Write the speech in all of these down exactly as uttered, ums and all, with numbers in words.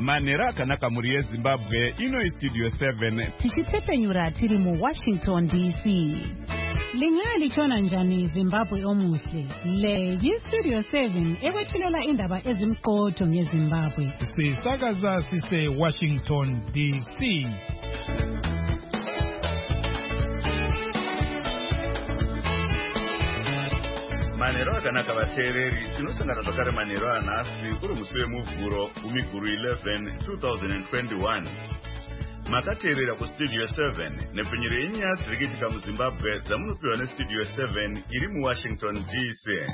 Manera akanaka muri yeZimbabwe ino Studio seven. Tichitsepenyura tiri mu Washington D C. Linga lichona njani Zimbabwe omuhle. Le yi Studio seven ekwethulela indaba ezimqotho ngeZimbabwe. Sisakaza sise Washington D C. Manero akanaka vateereri, tinosangana zvakare manero anhasi uri musi wemuvhuro umiguru eleven twenty twenty-one. Makateerera kuStudio seven nepfenyuro yenyaya dziri kuitika muZimbabwe dzamunopiwa neStudio seven iri muWashington D C.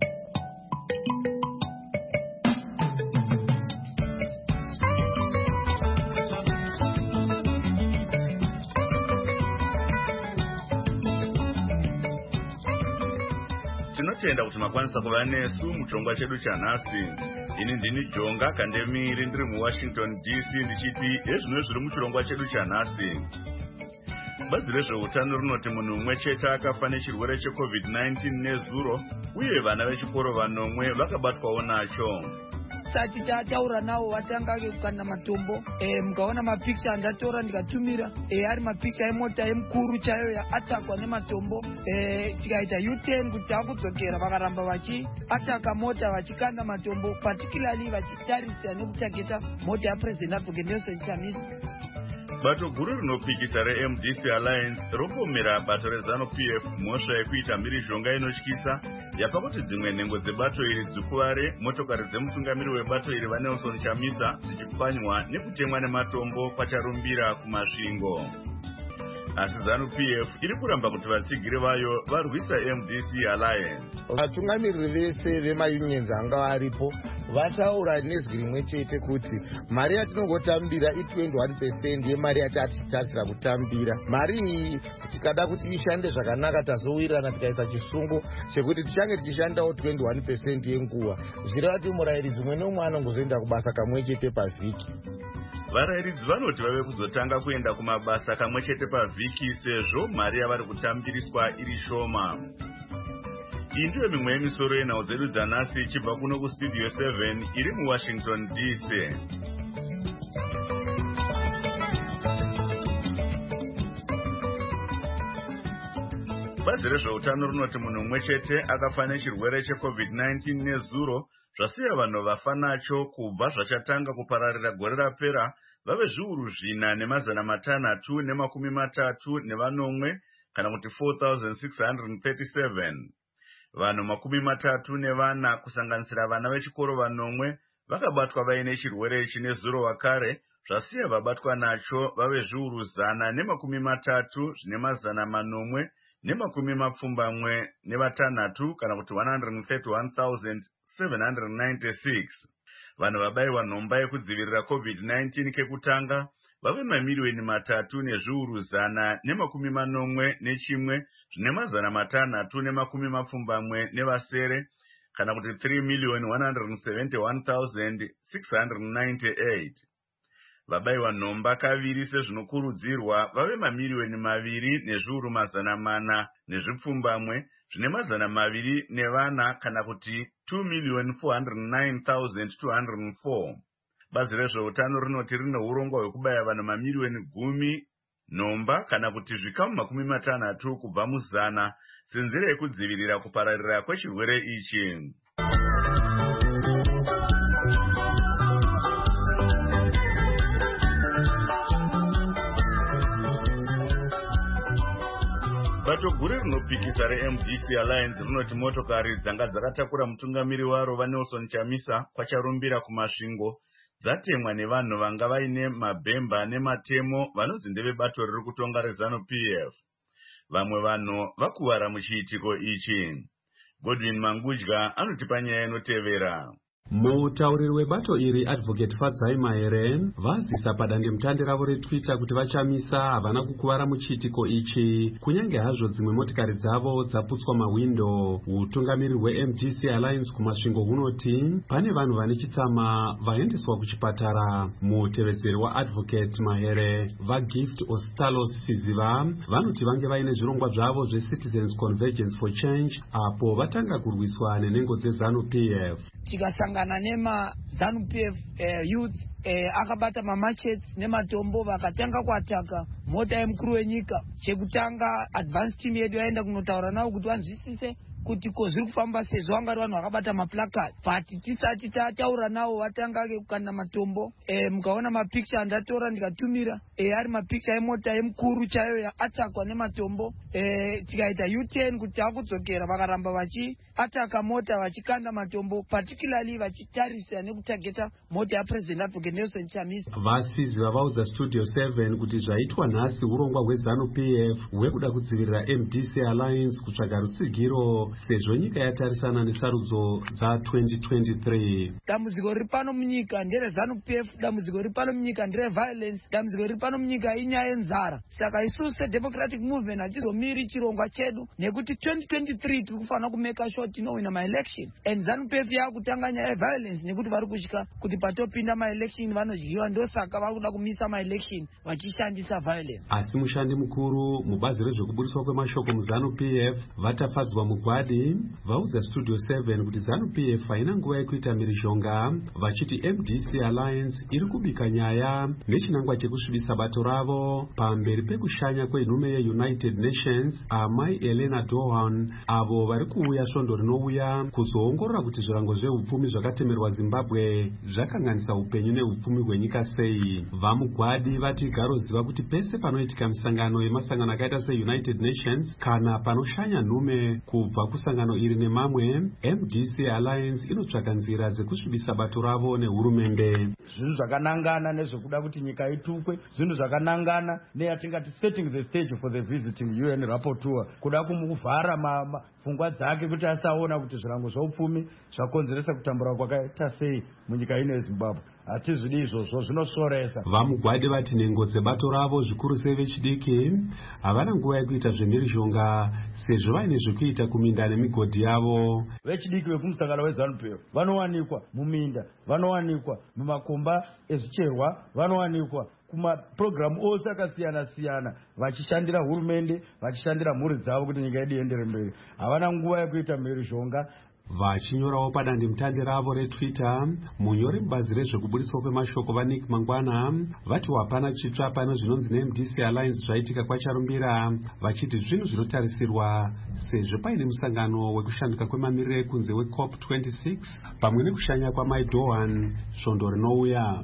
Tinotenda kuti makwanisa kuva nesu muchongwa chedu chanhasi. Ini ndini Jonga Kandemiri ndiri muWashington D C ndichiti ezvino zviri muchirongwa chedu chanhasi. Bazi rezveutano rinoti munhu umwe chete akafa nechirwere cheCovid nineteen nezuro uye vana vechikoro vanomwe vakabatwawo nacho. Sati tataura nawo watanga kukanda matombo eh mukaona mapicture andatora ndikatumira eh ari mapicture emota emkuru chayo ya atakwa nematombo eh tikaita U ten kuti akudzokera vakaramba vachi ataka mota vachikanda matombo particularly vachitarisa nekutageta mota ya President Advocate Nelson Chamisa. Bato guru rinopikisa reM D C Alliance ropomera bato reZANU-P F mhosva yekuita mhirizhonga inotyisa yapa kuti dzimwe nhengo dzebato iri dzikuvare motokari dzemutungamiri webato iri vaNelson Chamisa dzichipwanywa nekutemwa nematombo kwacharumbira kumasvingo. Asi ZANU-P F iri kuramba kuti vatsigiri vayo varwisa M D C Alliance. Vatungamiriri vese vemayunions anga varipo vataura nezwi rimwe chete kuti mari yatinongotambira i twenty-one percent yemari yatatitasira kutambira. Mari iyi tikada kuti ishande zvakanaka tazowirirana tikaisa chisungo chekuti tichange tichishandawo twenty-one percent yenguva. Zvireva kuti murayiridzi umwe nomwe anongozoenda kubasa kamwe chete pavhiki. Varayiridzi vanoti vave kuzotanga kuenda kumabasa kamwe chete pavhiki sezvo mari yavari kutambiriswa iri shoma. Iyi ndiyo mimwe yemisoro yenhau dzedu dzanhasi ichibva kuno kuStudio seven iri muWashington D C. Bazi rezveutano rinoti munhu umwe chete akafa nechirwere cheCovid nineteen nezuro zvasiya vanhu vafa nacho kubva zvachatanga kupararira gore rapera vave zviuru zvina nemazana matanhatu nemakumi matatu nevanomwe kana kuti four thousand six hundred thirty-seven. Vanhu makumi matatu nevana kusanganisira vana vechikoro vanomwe vakabatwa vaine chirwere chine zuro wakare zvasiya vabatwa nacho vave zviuru zana nemakumi matatu zvine mazana manomwe nemakumi mapfumbamwe nevatanhatu kana kuti one hundred thirty-one thousand seven hundred ninety-six. Vanhu vabayiwa nhomba yekudzivirira COVID nineteen kekutanga vave mamiliyoni matatu nezviuru zana nemakumi manomwe nechimwe zvine mazana matanhatu nemakumi mapfumbamwe nevasere kana kuti three million one hundred seventy-one thousand six hundred ninety-eight. Vabayiwa nhomba kaviri sezvinokurudzirwa vave mamiliyoni maviri nezviuru mazana mana nezvipfumbamwe zvine mazana maviri nevana kana kuti two million four hundred nine thousand two hundred four. Bazi rezveutano rinoti rine urongwa hwekubaya vanhu mamiliyoni gumi nhomba kana kuti zvikamu makumi matanhatu kubva muzana senzira yekudzivirira kupararira kwechirwere ichi. Bato guru rinopikisa reM D C Alliance rinoti motokari dzanga dzakatakura mutungamiri waro vaNelson Chamisa kwacharumbira kumasvingo dzatemwa nevanhu vanga vaine mabhemba nematemo vanonzi ndevebato riri kutonga reZANU-P F. Vamwe vanhu vakuvara muchiitiko ichi. Godwin Mangudya anotipa nyaya inotevera. Mutauriri webato iri Advocate Fadzai Mahere vazisa padandemutande ravo reTwitter kuti vaChamisa havana kukuvara muchiitiko ichi kunyange hazvo dzimwe motikari dzavo dzaputswa mawindo. Utungamiri hweM D C Alliance kumasvingo hunoti pane vanhu vane chitsama vaendeswa kuchipatara. Mutevedzeri waAdvocate Mahere vaGift Ostalos Siziva vanoti vange vaine zvirongwa zvavo zveCitizens Convergence for Change apo vatanga kurwiswa nenhengo dzeZANU-P F. Tikasangana nema ZANU-P F uh, youth eh, akabata mamachets nematombo vakatanga kuataka mota yemukuru wenyika. Chekutanga advance team yedu yaenda kunotaura navo kuti vanzwisise kuti ko zviri kufamba sezvo vanga vari vanhu vakabata maplakadi, but tisati tataura navo vatanga kukanda matombo. E, mukaona mapicture andatora ndikatumira e, ari mapicture emota yemukuru chayo yaatakwa nematombo. E, tikaita U ten kuti takudzokera vakaramba vachiataka mota vachikanda matombo, particularly vachitarisa nekutageta mota yapresident advocate Nelson Chamisa. Vasizi vavaudza Studio seven kuti zvaitwa nhasi urongwa hweZanu P F hwekuda kudzivirira M D C Alliance kutsvaga rutsigiro sezvo nyika yatarisana nesarudzo dza twenty twenty-three. Dambudziko riri pano munyika ndere ZANU P F, dambudziko riri pano munyika ndere violence, dambudziko riri pano munyika inyaya yenzara. Saka isusu seDemocratic Movement hatizomiri chirongwa chedu nekuti twenty twenty-three tiri kufanira kumeka sure tinowina maelection, and ZANU P F yakutanga nyaya yeviolence nekuti vari kutya kuti patopinda maelection vanodyiwa, ndosaka vari kuda kumisa maelection vachishandisa violence. Asi mushandi mukuru mubazi rezvekubudiswa kwemashoko muZANU P F vatafadzwa mugwadi vaudza Studio seven kuti ZANU P F haina nguva yekuita mhirizhonga, vachiti M D C Alliance iri kubika nyaya nechinangwa chekusvibisa bato ravo pamberi pekushanya kwenhume yeUnited Nations amai Elena Dohan, avo vari kuuya svondo rinouya kuzoongorora kuti zvirango zveupfumi zvakatemerwa Zimbabwe zvakanganisa upenyu neupfumi hwenyika sei. Vamugwadi vati garoziva kuti pese panoitika misangano yemasangano akaita seUnited Nations kana panoshanya nhume kubva kusangano iri nemamwe, M D C Alliance inotsvaka nzira dzekusvibisa bato ravo nehurumende. Zvinhu zvakanangana nezvekuda kuti nyika itukwe, zvinhu zvakanangana neyatingati setting the stage for the visiting U N rapporteur, kuda kumuvhara pfungwa dzake kuti asaona kuti zvirango zveupfumi zvakonzeresa kutambura kwakaita sei munyika ino yeZimbabwe. Hatizvidi izvozvo, zvinosoresa. Vamugwadi vati nhengo dzebato ravo zvikuru sei vechidiki havana nguva yekuita zvemhirizhonga sezvo vaine zvekuita kuminda nemigodhi yavo. Vechidiki vekumusangano weZANU P F vanowanikwa muminda, vanowanikwa mumakomba ezvicherwa, vanowanikwa kumapurogiramu ose akasiyana siyana vachishandira hurumende, vachishandira mhuri dzavo kuti nyika yedu iendere mberi. Havana nguva yekuita mhirizhonga. Vachinyorawo padandemutande ravo reTwitter, munyori mubazi rezvekubudiswa kwemashoko vaNick Mangwana vati hapana chitsva pano zvinonzi neM D C Alliance zvaitika kwacharumbira, vachiti zvinhu zvinotarisirwa sezvo paine musangano wekushanduka kwemamiriro ekunze weCOP twenty-six pamwe nekushanya kwaMai Dohan svondo rinouya.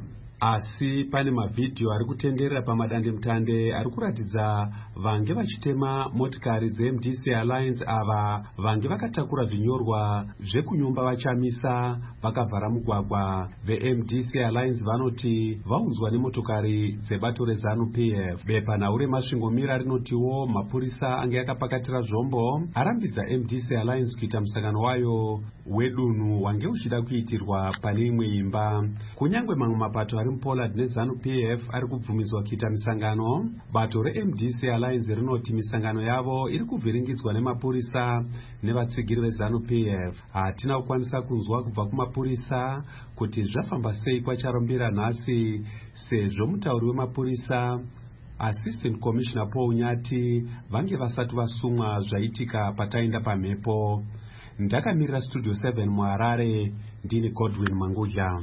Asi pane mavhidhiyo ari kutenderera pamadandemutande ari kuratidza vange vachitema motikari dzeM D C Alliance ava vange vakatakura zvinyorwa zvekunyumba vachamisa vakavhara mugwagwa. VeM D C Alliance vanoti vaunzwa nemotokari dzebato reZANU P F. Bepanhau remasvingomira rinotiwo mapurisa ange akapakatira zvombo arambidza M D C Alliance kuita musangano wayo wedunhu wange uchida kuitirwa pane imwe imba. Kunyange mamwe mapato ari muPoland neZANU P F ari kubvumidzwa kuita misangano, bato reM D C Alliance rinoti misangano yavo iri kuvhiringidzwa nemapurisa nevatsigiri veZANU P F. Hatina kukwanisa kunzwa kubva kumapurisa kuti zvafamba sei kwacharumbira nhasi, sezvo mutauri wemapurisa Assistant Commissioner Paul Nyati vange vasati vasumwa zvaitika pataenda pamhepo. Ndakamirira Studio seven muHarare, ndini Godwin Mangudya.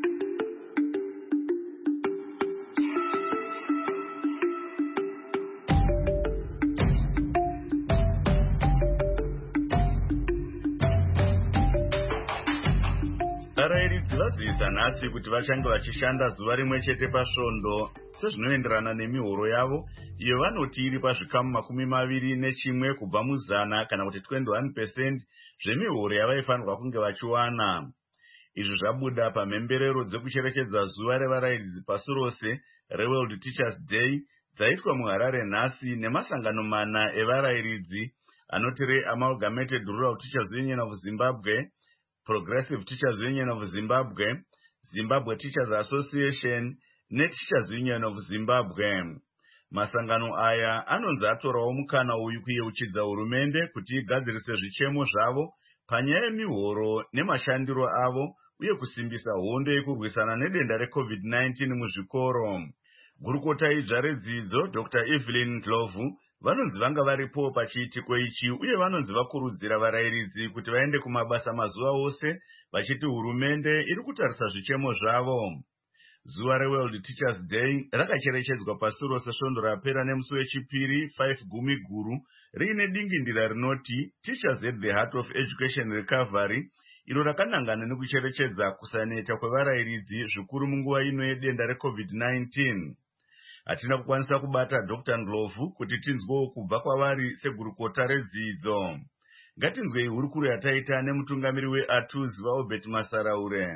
Varairidzi vaziisa nhasi kuti vachange vachishanda zuva rimwe chete pasvondo sezvinoenderana nemihoro yavo iyo vanoti iri pazvikamu makumi maviri nechimwe kubva muzana kana kuti twenty-one percent zvemihoro yavaifanirwa kunge vachiwana. Izvi zvabuda pamhemberero dzekucherechedza zuva revarairidzi pasi rose reWorld Teachers Day dzaitwa muHarare nhasi nemasangano mana evarairidzi anoti reAmalgamated Rural Teachers Union of Zimbabwe, Progressive Teachers Union of Zimbabwe, Zimbabwe Teachers Association neTeachers Union of Zimbabwe. Masangano aya anonzi atorawo mukana uyu kuyeuchidza hurumende kuti igadzirise zvichemo zvavo panyaya yemihoro nemashandiro avo uye kusimbisa hondo yekurwisana nedenda reCovid nineteen muzvikoro. Gurukota idzva redzidzo Doctor Evelyn Ndlovu vanonzi vanga varipo pachiitiko ichi uye vanonzi vakurudzira varairidzi kuti vaende kumabasa mazuva ose vachiti hurumende iri kutarisa zvichemo zvavo. Zuva reWorld Teachers Day rakacherechedzwa pasi rose svondo rapera nemusi wechipiri five gumi guru riine dingindira rinoti Teachers at the Heart of Education Recovery, iro rakanangana nekucherechedza kusaneta kwevarayiridzi zvikuru munguva ino yedenda reCovid nineteen. Hatina kukwanisa kubata Doctor Ndlovu kuti tinzwewo kubva kwavari segurukota redzidzo. Ngatinzwei hurukuro yataita nemutungamiri weATUZ vaObert Masaraure.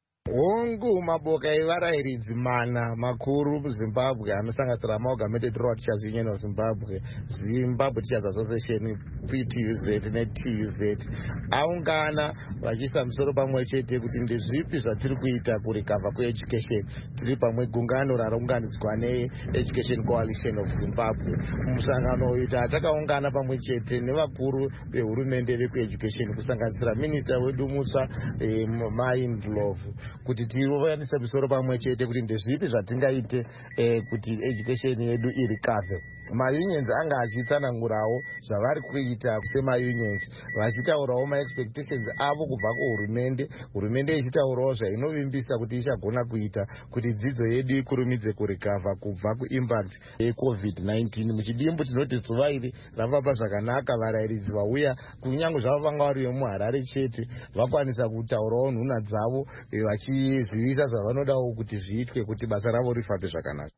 Hongu maboka evarayiridzi mana makuru muZimbabwe anosanganisira Amalgamated Rural Teachers Union of Zimbabwe, Zimbabwe Teachers Association, P T U Z ne-T U Z aungana vachiisa musoro pamwe chete kuti ndezvipi zvatiri kuita kurecover kweeducation. Tiri pamwe gungano rakaunganidzwa neEducation Coalition of Zimbabwe. Musangano uyu takaungana pamwe chete nevakuru vehurumende vekueducation kusanganisira minista wedu mutsva eh, Mai Ndlovu kuti tiwanise musoro pamwe chete kuti ndezvipi zvatingaite eh, kuti education yedu irikave. Ma-unions anga achitsanangurawo zvavari kuita sema-unions vachitaurawo ma-expectations avo kubva kuhurumende, hurumende ichitaurawo zvainovimbisa kuti ichagona kuita kuti dzidzo yedu ikurumidze kurecover kubva kuimpact yeCovid nineteen. Muchidimbu tinoti zuva iri ravapa zvakanaka varayiridzi vauya kunyange zvavo vanga vari vemuHarare chete vakwanisa kutaurawo nhuna dzavo vachizivisa zvavanodawo kuti zviitwe kuti basa ravo rifambe zvakanaka.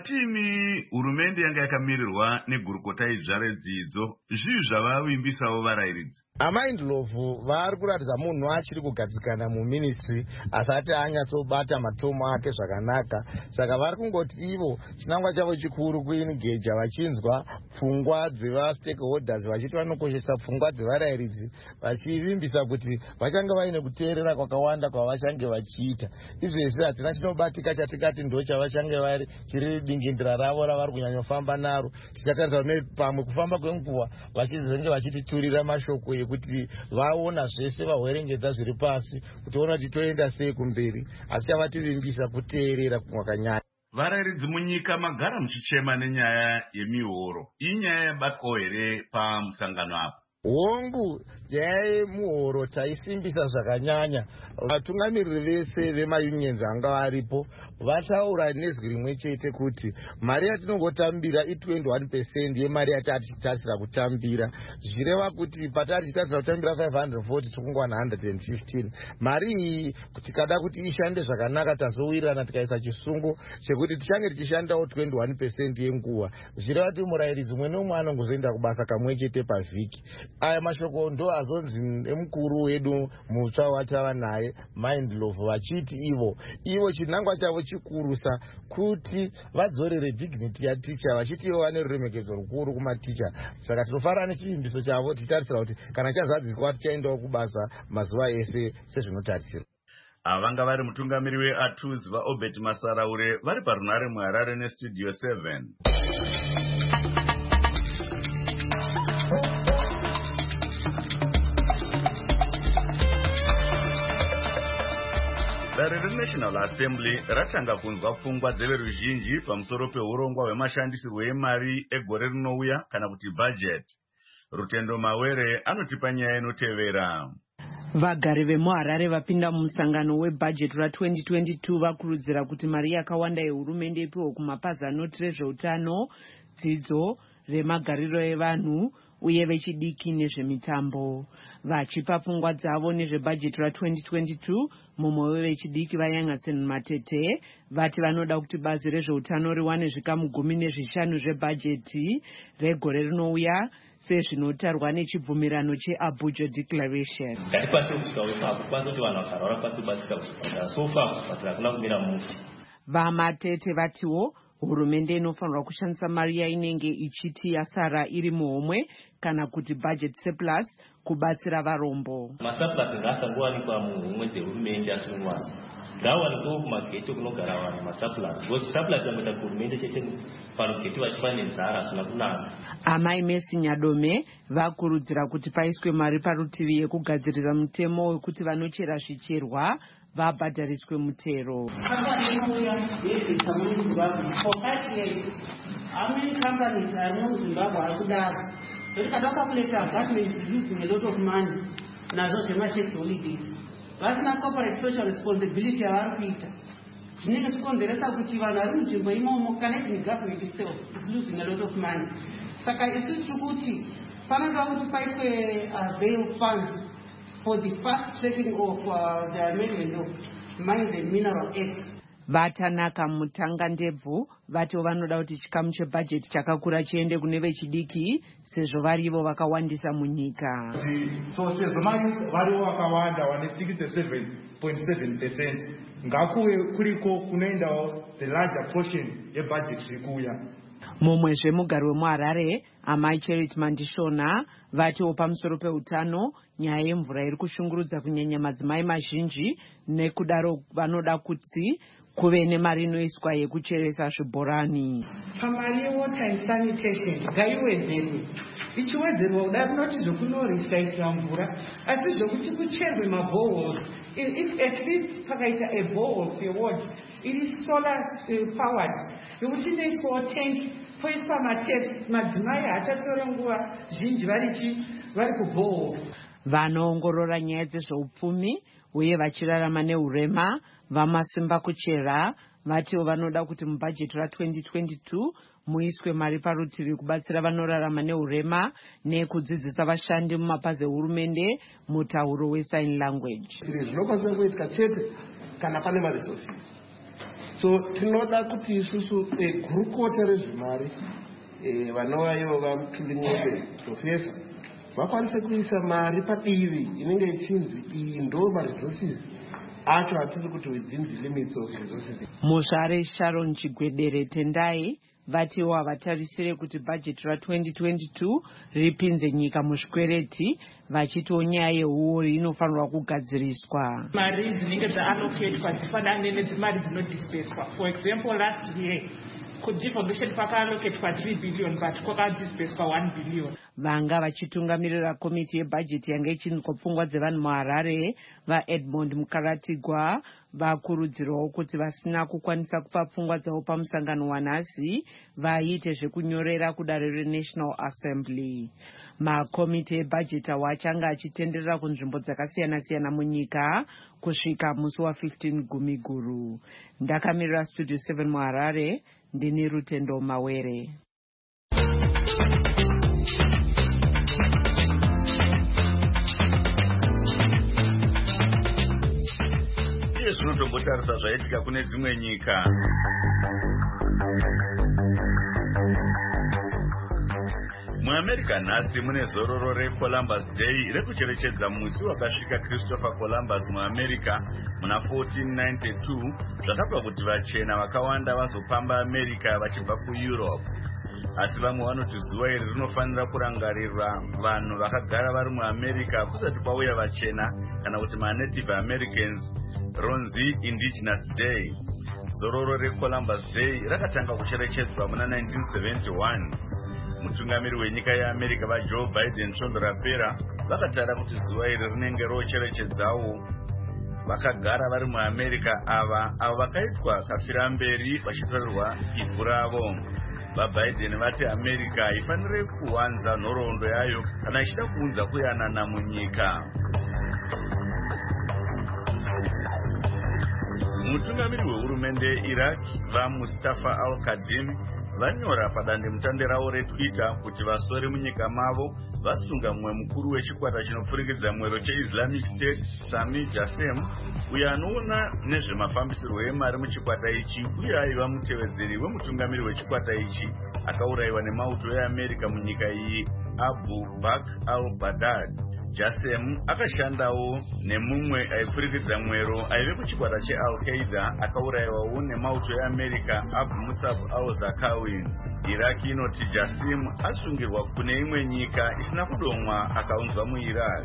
Matimi hurumende yanga yakamirirwa negurukota idzva redzidzo, zvii zvavavimbisawo varayiridzi? Amai Ndlovu vari kuratidza munhu achiri kugadzikana muministry asati anyatsobata matomo ake zvakanaka, saka vari kungoti ivo chinangwa chavo chikuru kuingeja vachinzwa pfungwa dzeva-stakeholders vachiti vanokoshesa pfungwa dzevarayiridzi vachivimbisa kuti vachange vaine kuteerera kwakawanda kwavachange vachiita. Izvezvi hatina chinobatika chatikati ndo chavachange vari chiri dingindira ravo ravari kunyanyofamba naro. Tichatarisa pamwe kufamba kwenguva vachizenge vachititurira mashoko kuti vaona zvese vawerengedza zviri pasi kuti ona kuti toenda sei kumberi, asi chavativimbisa kuteerera kwakanyanya. Varayiridzi munyika magara muchichema nenyaya yemihoro. Iyi nyaya yabatwawo here pamusangano apa? Hongu nyaya yemuhoro taisimbisa zvakanyanya. Vatungamiriri vese vema-unions anga varipo vataura nezwi rimwe chete kuti mari yatinongotambira i-twenty-one percent yemari yatatitasira kutambira, zvireva kuti patari titasira kutambira five hundred forty tikungowana one hundred fifteen. Mari iyi tikada kuti ishande zvakanaka tazowirirana tikaisa chisungo chekuti tichange tichishandawo twenty-one percent yenguva, zvireva kuti murayiridzi mumwe nomwe anongozoenda kubasa kamwe chete pavhiki. Aya mashoko ndo azonzi emukuru wedu mutsva watava naye Mai Ndlovu vachiti ivo ivo chinangwa chavo chikurusa kuti vadzorere dignity yaticha, vachiti ivo vane ruremekedzo rukuru kumaticha. Saka tinofanira nechivimbiso chavo tichitarisira kuti kana chazadziswa tichaendawo kubasa mazuva ese sezvinotarisirwa. Avanga vari mutungamiri weATUZ vaObert Masaraure vari parunare muHarare neStudio seven. Dare reNational Assembly ratanga kunzwa pfungwa dzeveruzhinji pamusoro peurongwa hwemashandisirwo emari egore rinouya kana kuti budget. Rutendo Mawere anotipa nyaya inotevera. Vagari vemuHarare vapinda mumusangano webudget ra-twenty twenty-two vakurudzira kuti mari yakawanda yehurumende ipiwe kumapazi anoti rezveutano, dzidzo, remagariro evanhu uye vechidiki nezvemitambo. Vachipa pfungwa dzavo nezvebhajeti ra-twenty twenty-two, mumwe wevechidiki vaYangasen Matete vati vanoda kuti bazi rezveutano riwane zvikamu gumi nezvishanu zvebhajeti regore rinouya sezvinotarwa nechibvumirano cheAbuja Declaration. VaMatete vatiwo hurumende inofanirwa kushandisa mari yainenge ichiti yasara iri muhomwe kana kuti budget surplus kubatsira varombo. Masurplus ngasangowanikwa muhomwe dzehurumende asinwana. Ngawanikwa kumageti kunogara vanhu masurplus. Because surplus yanoita hurumende chete panogeti vachiva nenzara asina kunaka. Amai Messi Nyadome vakurudzira kuti paiswe mari parutivi yekugadzirira mutemo wekuti vanochera zvicherwa vabhadhariswe mutero. How many companies are in Zimbabwe are good at? If I don't calculate that means losing a lot of money. Now those are my tax holidays. That's not corporate social responsibility. Our Peter. zvinenge zvikonzeresa kuti vanhu vari munzvimbo imomo kana even government itself is losing a lot of money. Saka isi tiri kuti panoda kuti paitwe bail funds for the fast tracking of uh, the amendment of Mines and Mineral Act. Vatanaka Mutanga Ndebvu vato vanoda kuti chikamu chebhajeti chakakura chiende kune vechidiki sezvo varivo vakawandisa munyika. So sezvo varivo vakawanda wane sixty-seven point seven percent ngakuwe kuriko kunoendawo the larger portion yebhajeti iri kuuya. Mumwezve mugari wemuHarare Amai Charity Mandishona vatiwo pamusoro peutano nyaya yemvura iri kushungurudza kunyanya madzimai mazhinji nekudaro vanoda kuti kuve nemari inoiswa yekucheresa zvibhorani. Pamari yewater and sanitation ngaiwedzerwe. Ichiwedzerwa kudai kunoti zvokunorecycla mvura asi zvokuti kucherwe maboreholes. If at least pakaita a borehole for what it is solar powered yokuti inoiswawo tank poiswa mataps madzimai haachatora nguva zhinji varichi vari kuborehole. Vanoongorora nyaya dzezveupfumi uye vachirarama neurema vamasimba kuchera vatiwo vanoda kuti mubhajeti ra-twenty twenty-two muiswe mari parutivi kubatsira vanorarama neurema nekudzidzisa vashandi mumapazi ehurumende mutauro wesign language. Zvinokwanisa kuitika chete kana pane maresources. So tinoda kuti isusu gurukota rezvemari vanova ivo vaMutulinyembe profesa vakwanise kuisa mari padivi inenge ichinzi iyi ndo maresources acho hatisi kuti within the limits of resources. Muzvare Sharon Chigwedere Tendai vatiwo havatarisire kuti bhajeti ra-twenty twenty-two ripinze nyika muzvikwereti vachitiwo nyaya yehuori inofanirwa kugadziriswa. Mari dzinenge dzaallocatwa dzifanane nedzimari dzinodisperswa. For example, last year kudevolution kwakaallocatwa three billion but kwakadisperswa one billion. Vanga vachitungamirira komiti yebhajeti yange ichinzwa pfungwa dzevanhu muHarare vaEdmond Mukaratigwa vakurudzirwawo kuti vasina kukwanisa kupa pfungwa dzavo pamusangano wanhasi vaite zvekunyorera kudare reNational Assembly. Makomiti ebhajeti awo achanga achitenderera kunzvimbo dzakasiyana-siyana munyika kusvika musi wa-fifteen Gumiguru. Ndakamirira Studio seven muHarare ndini Rutendo Mawere. Zvinotombotarisa zvaitika kune dzimwe nyika. MuAmerica nhasi mune zororo reColumbus Day rekucherechedza musi wakasvika Christopher Columbus muAmerica muna fourteen ninety-two zvakabva kuti vachena vakawanda vazopamba America vachibva kuEurope. Asi vamwe vanoti zuva iri rinofanira kurangarirwa vanhu vakagara vari muAmerica kusati kwauya vachena kana kuti maNative Americans, ronzi Indigenous Day. Zororo reColumbus Day rakatanga kucherechedzwa muna nineteen seventy-one. Mutungamiri wenyika yeAmerica vaJoe Biden svondo rapera vakatara kuti zuva iri rinenge rocherechedzawo vakagara vari muAmerica ava avo vakaitwa kafira mberi vachitarirwa ivhu ravo. VaBiden vati America haifaniri kuwanza nhoroondo yayo kana ichida kuunza kuyanana munyika. Mutungamiri wehurumende yeIraq vaMustafa al-Kadhim vanyora padandemutande ravo reTwitter kuti vasori munyika mavo vasunga mumwe mukuru wechikwata chinopfurikidza mwero cheIslamic State Sami Jassem uyo anoona nezvemafambisirwo emari muchikwata ichi uye aiva mutevedzeri wemutungamiri wechikwata ichi akaurayiwa nemauto eAmerica munyika iyi Abu Bakr al-Baghdad. Jassem akashandawo nemumwe aipfurikidza mwero aive kuchikwata cheAl-Qaeda akaurayiwawo nemauto eAmerica Abu Musab al-Zarqawi. Iraq inoti Jassem asungirwa kune imwe nyika isina kudomwa akaunzwa muIraq.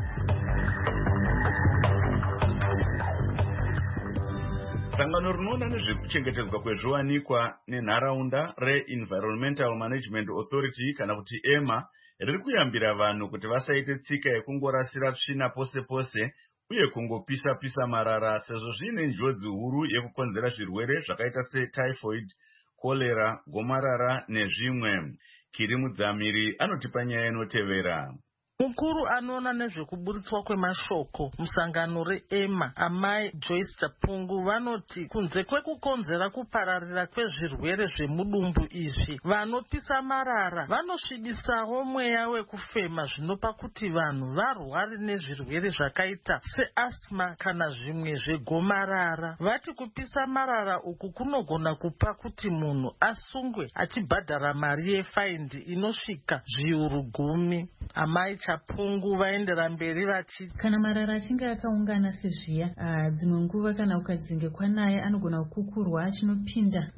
Sangano rinoona nezvekuchengetedzwa kwezviwanikwa nenharaunda reEnvironmental Management Authority kana kuti EMA riri kuyambira vanhu kuti vasaite tsika yekungorasira tsvina pose pose uye kungopisa-pisa marara sezvo zviine njodzi huru yekukonzera zvirwere zvakaita setyphoid, cholera, gomarara nezvimwe. Kiri Mudzamiri anotipa nyaya inotevera. Mukuru anoona nezvekuburitswa kwemashoko musangano reEMA amai Joyce Chapungu vanoti kunze kwekukonzera kupararira kwezvirwere zvemudumbu izvi, vanopisa marara vanosvibisawo mweya wekufema zvinopa kuti vanhu varware nezvirwere zvakaita seasma kana zvimwe zvegomarara. Vati kupisa marara uku kunogona kupa kuti munhu asungwe achibhadhara mari yefaindi inosvika zviuru gumi. Amai Chapungu vaendera mberi vachiti kana marara achinge akaungana sezviya, dzimwe nguva kana ukadzinge kwanaya anogona kukukurwa achinopinda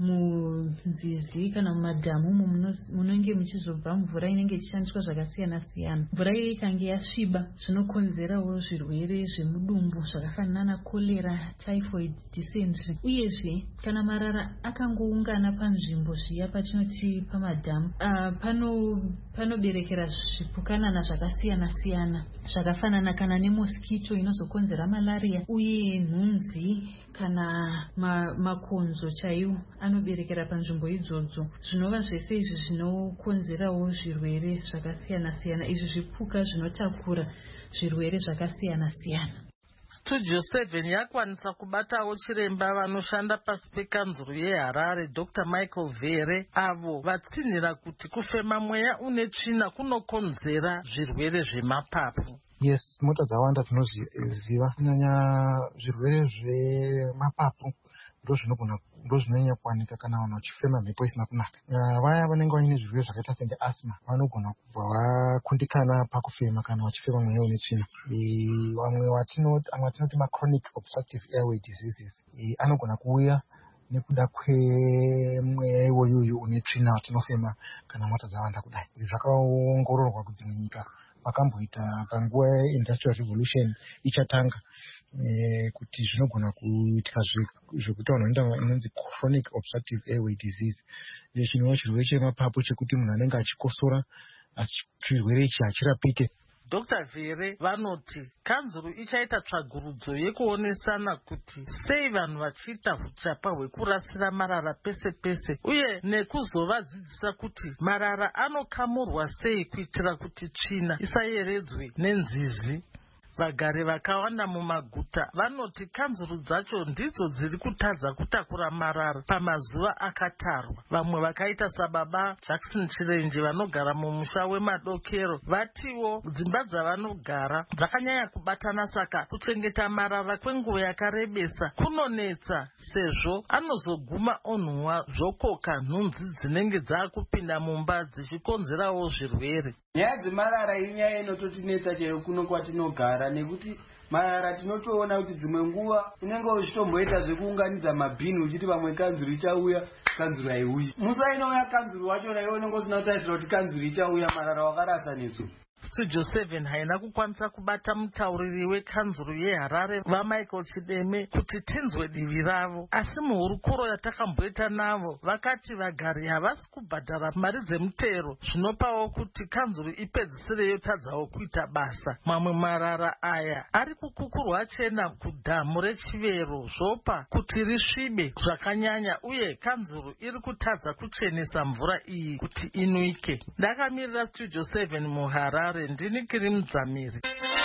munzizi kana mumadhamu umo munenge muchizobva mvura inenge ichishandiswa zvakasiyana siyana. Mvura iyo ikange yasviba zvinokonzerawo zvirwere zvemudumbu zvakafanana na kolera, typhoid, dysentery. Uyezve kana marara akangoungana panzvimbo zviya patinoti pamadhamu, uh, pano panoberekera zvipukanana zvakasiyana siyana zvakafanana kana nemoskito inozokonzera malaria, uye nhunzi kana ma, makonzo chaiwo anoberekera panzvimbo idzodzo. Zvinova zvese izvi zvinokonzerawo zvirwere zvakasiyana siyana. Izvi zvipuka zvinotakura zvirwere zvakasiyana siyana. Studio seven yakwanisa kubatawo chiremba vanoshanda pasi pekanzuru yeHarare Doctor Michael Vere, avo vatsinhira kuti kufema mweya une tsvina kunokonzera zvirwere zvemapapu. Yes, mota dzawanda tinoziva, kunyanya zvirwere zvemapapu ndozvinogona ndozvinonyanya kuwanika kana vanhu vachifema mhepo isina kunaka. Vaya vanenge vaine zvirwere zvakaita senge asma vanogona kubva vakundikana pakufema kana vachifema mweya une tsvina. Vamwe vatinoti machronic obstructive airway diseases anogona kuuya nekuda kwemweya iwoyoyo une tsvina watinofema kana mota dzawanda kudai. Zvakaongororwa kudzimwe nyika vakamboita panguva yeIndustrial Revolution ichatanga e, kuti zvinogona kuitika zvekuti vanhu vanoenda inonzi chronic obstructive airway disease. Chinova chirwere chemapapu chekuti munhu anenge achikosora asi chirwere ichi hachirapike. Doctor Vere vanoti kanzuru ichaita tsvagurudzo yekuonesana kuti sei vanhu vachiita huchapa hwekurasira marara pese pese, uye nekuzovadzidzisa kuti marara anokamurwa sei kuitira kuti tsvina isayeredzwe nenzizi. Vagari vakawanda mumaguta vanoti kanzuru dzacho ndidzo dziri kutadza kutakura marara pamazuva akatarwa. Vamwe vakaita sababa Jackson Chirenje vanogara mumusha wemadokero vatiwo dzimba dzavanogara dzakanyanya kubatana, saka kuchengeta marara kwenguva yakarebesa kunonetsa sezvo anozoguma onhuwa zvokoka nhunzi dzinenge dzakupinda mumba dzichikonzerawo zvirwere. Nyaya dzemarara inyaya inototinetsa chero kuno kwatinogara, nekuti marara tinotoona kuti dzimwe nguva unenge uchitomboita zvekuunganidza mabhini uchiti pamwe kanzuru ichauya kanzuru haiuyi. Musa inouya kanzuru wachona iwe unenge usina kutarisira kuti kanzuru ichauya, marara wakarasa nesu. Studio seven haina kukwanisa kubata mutauriri wekanzuru yeHarare vaMichael Chideme kuti tinzwe divi ravo, asi muhurukuro yatakamboita navo vakati vagari havasi kubhadhara mari dzemutero, zvinopawo kuti kanzuru ipedzisire yotadzawo kuita basa. Mamwe marara aya ari kukukurwa chena kudhamu rechivero zvopa kuti risvibe zvakanyanya, uye kanzuru iri kutadza kuchenesa mvura iyi kuti inwike. Ndakamirira Studio seven muHarare, ndini Kiri Mudzamiri.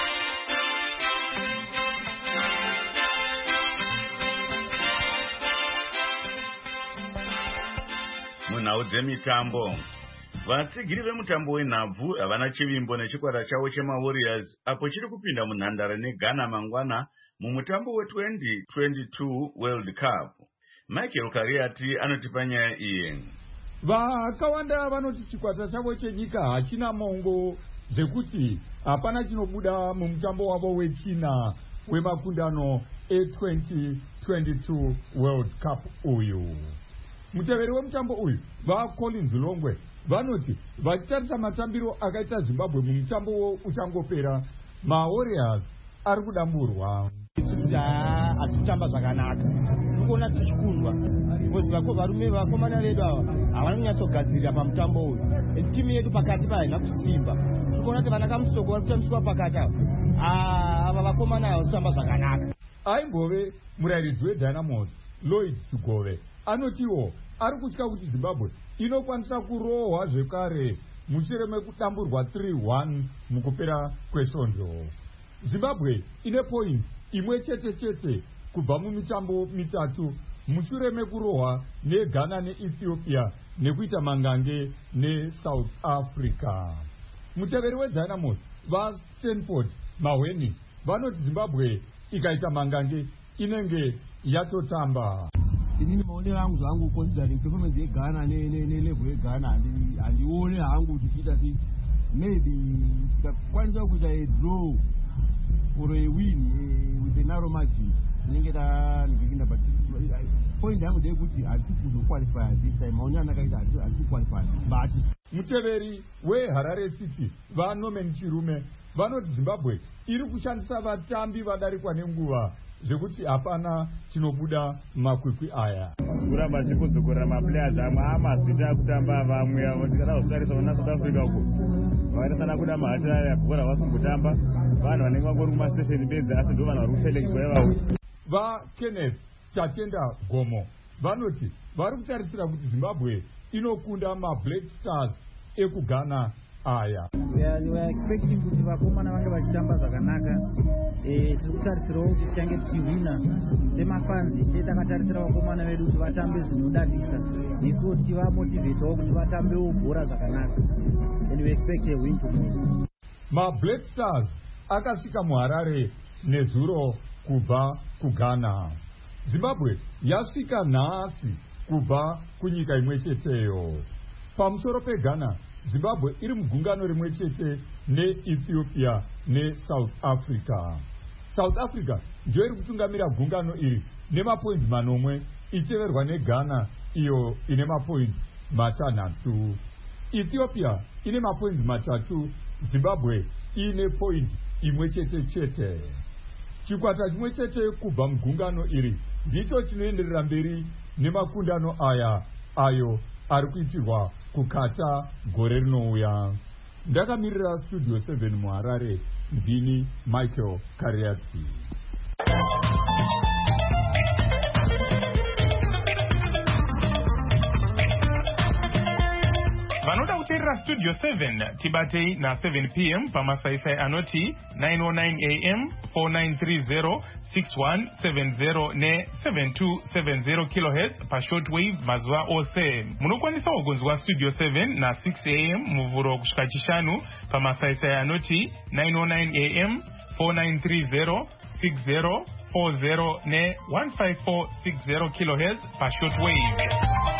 Munhau dzemitambo, vatsigiri vemutambo wenhabvu havana chivimbo nechikwata chavo chemaWarriors apo chiri kupinda munhandare neGhana mangwana mumutambo we-twenty twenty-two World Cup. Michael Kariati anotipa nyaya iyi. Vakawanda vanoti chikwata chavo chenyika hachina mongo dzekuti hapana chinobuda mumutambo wavo wechina wemakundano e-twenty twenty-two World Cup uyu. Muteveri wemutambo uyu vaCollins Longwe vanoti vachitarisa matambiro akaita Zimbabwe mumutambo uchangopera, maWarriors ari kudamburwa. Atitamba zvakanaka kuona tichikundwa because vako varume vakomana vedu ava havana kunyatsogadzirira pamutambo uyu. Timu yedu pakati pahaina kusimba, tikuona kuti vana kamusoko vari kutambiswa pakati ava ava vakomana ava kutamba zvakanaka. Aimbove murayiridzi weDynamos Lloyd Tugove anotiwo ari kutya kuti Zimbabwe inokwanisa kurohwa zvekare mushure mekudamburwa three one mukupera kwesvondo. Zimbabwe ine point imwe chete chete kubva mumitambo mitatu mushure mekurohwa neGhana neEthiopia nekuita mangange neSouth Africa. Muteveri weDynamos vaStanford Maweni vanoti Zimbabwe ikaita mangange inenge yatotamba. Inini maonero angu zvangu considering performance yeGhana nelevel yeGhana handione hangu tichiita ti maybe tikakwanisa kuita a draw or a win with a narrow margin inenge tandikinda, but point yangu ndeyekuti hatisi kuzoqualify this time. Maonero andakaita hatisi kuqualify. But muteveri weHarare City vaNorman Chirume vanoti Zimbabwe iri kushandisa vatambi vadarikwa nenguva zvekuti hapana chinobuda makwikwi aya. Kuramba chikudzukurira maplayers amwe amazita kutamba vamwe vatikada kutarisa vana South Africa uko vakatasana kuda mahatara bhora vasimbotamba vanhu vanenge vangori kumastation bedzi asi ndo vanhu vari kuselekitwa ivavo. VaKenneth Tatenda Gomo vanoti vari kutarisira kuti Zimbabwe inokunda maBlack Stars ekuGhana aya. We are, we are expecting kuti vakomana vange vachitamba zvakanaka. Eh, tiri kutarisirawo kuti tichange tichihwina semafanzi. Tete takatarisira vakomana vedu kuti vatambe zvinodadisa nesuwo tichivamotivatewo kuti vatambewo bhora zvakanaka. And we expect a win tomorrow. MaBlack Stars akasvika muHarare nezuro kubva kuGhana. Zimbabwe yasvika nhasi kubva kunyika imwe cheteyo. Pamusoro peGhana, Zimbabwe iri mugungano rimwe chete neEthiopia neSouth Africa. South Africa ndiyo iri kutungamira gungano iri nemapointi manomwe icheverwa neGhana iyo ine mapointi matanhatu. Ethiopia ine mapointi matatu, Zimbabwe ine pointi imwe chete chete. Chikwata chimwe chete kubva mugungano iri ndicho chinoenderera mberi nemakundano aya ayo ari kuitirwa kukata gore rinouya. Ndakamirira Studio seven muHarare, ndini Michael Kariatsi. Vanoda kuteerera Studio seven tibatei na seven p m pamasaisai anoti nine oh nine a m four nine three zero six one seven zero ne seven two seven zero kilohertz pashortwave mazuva ose. Munokwanisa kugonzwa Studio seven na six a m muvhuro kusvika chishanu pamasaisai anoti nine oh nine a m four nine three zero six zero four zero ne one five four six zero kilohertz pashortwave.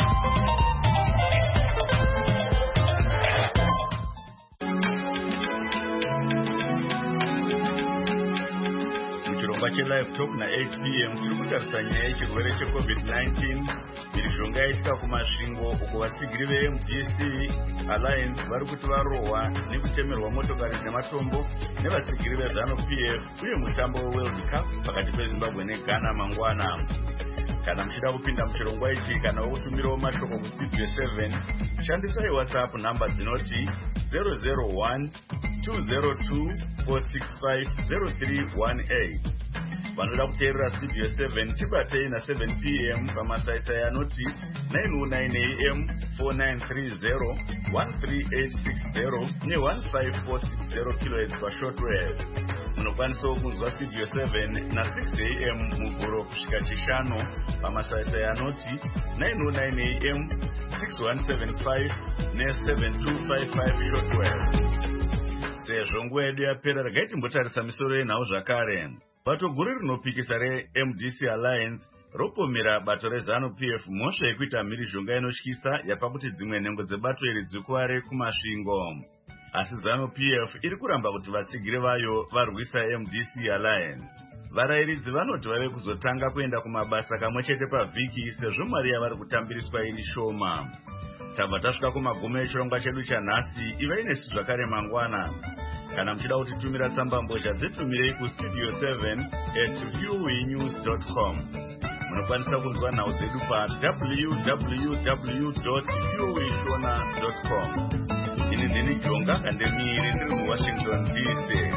Live Talk na eight p m tiri kutarisa nyaya yechirwere checovid nineteen. Mhirizhonga yaitika kumasvingo uko vatsigiri veM D C Alliance vari kuti varohwa nekutemerwa motokari nematombo nevatsigiri veZanu P F uye mutambo weWorld Cup pakati peZimbabwe neGhana mangwana. Kana muchida kupinda muchirongwa ichi kana wokutumirawo mashoko kustudio seven, shandisai WhatsApp namba dzinoti zero zero one two zero two four six five zero three one eight. Vanoda kuteerera Studio seven tibatei na seven p m pamasaisai anoti nine oh nine a m four nine three zero one three eight six zero ne one five four six zero kilohertz pashortwave. Munokwanisawo kunzwa Studio seven na six a m muvhuro kusvika chishanu pamasaisai anoti nine oh nine a m six one seven five ne seven two five five shortwave. Sezvo nguva yedu yapera, regai timbotarisa misoro yenhau zvakare. Bato guru rinopikisa reM D C Alliance ropomera bato reZanu P F mhosva yekuita mhirizhonga inotyisa yapa kuti dzimwe nhengo dzebato iri dzikuware kumasvingo. Asi ZANU P F iri kuramba kuti vatsigiri vayo varwisa M D C Alliance. Varayiridzi vanoti vave kuzotanga kuenda kumabasa kamwe chete pavhiki sezvo mari yavari kutambiriswa iri shoma. Tabva tasvika kumagumo echirongwa chedu chanhasi. Ivai nesu zvakare mangwana. Kana muchida kutitumira tsamba mbozha dzitumirei kustudio seven at voanews dot com. Munokwanisa kunzwa nhau dzedu pa w w w dot voashona dot com. Ini ndini Jonga Kandemiri ndiri muWashington D C.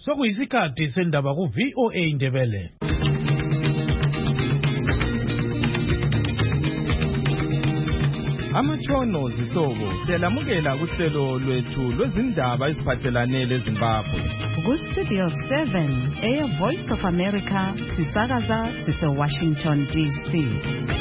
sokuyisikhathi sendaba ku V O A Indebele. Amatshono zihlobo siyalamukela kuhlelo lwethu lwezindaba eziphathelane leZimbabwe. Ku-Studio seven, Air Voice of America, sisakaza sise-Washington D C.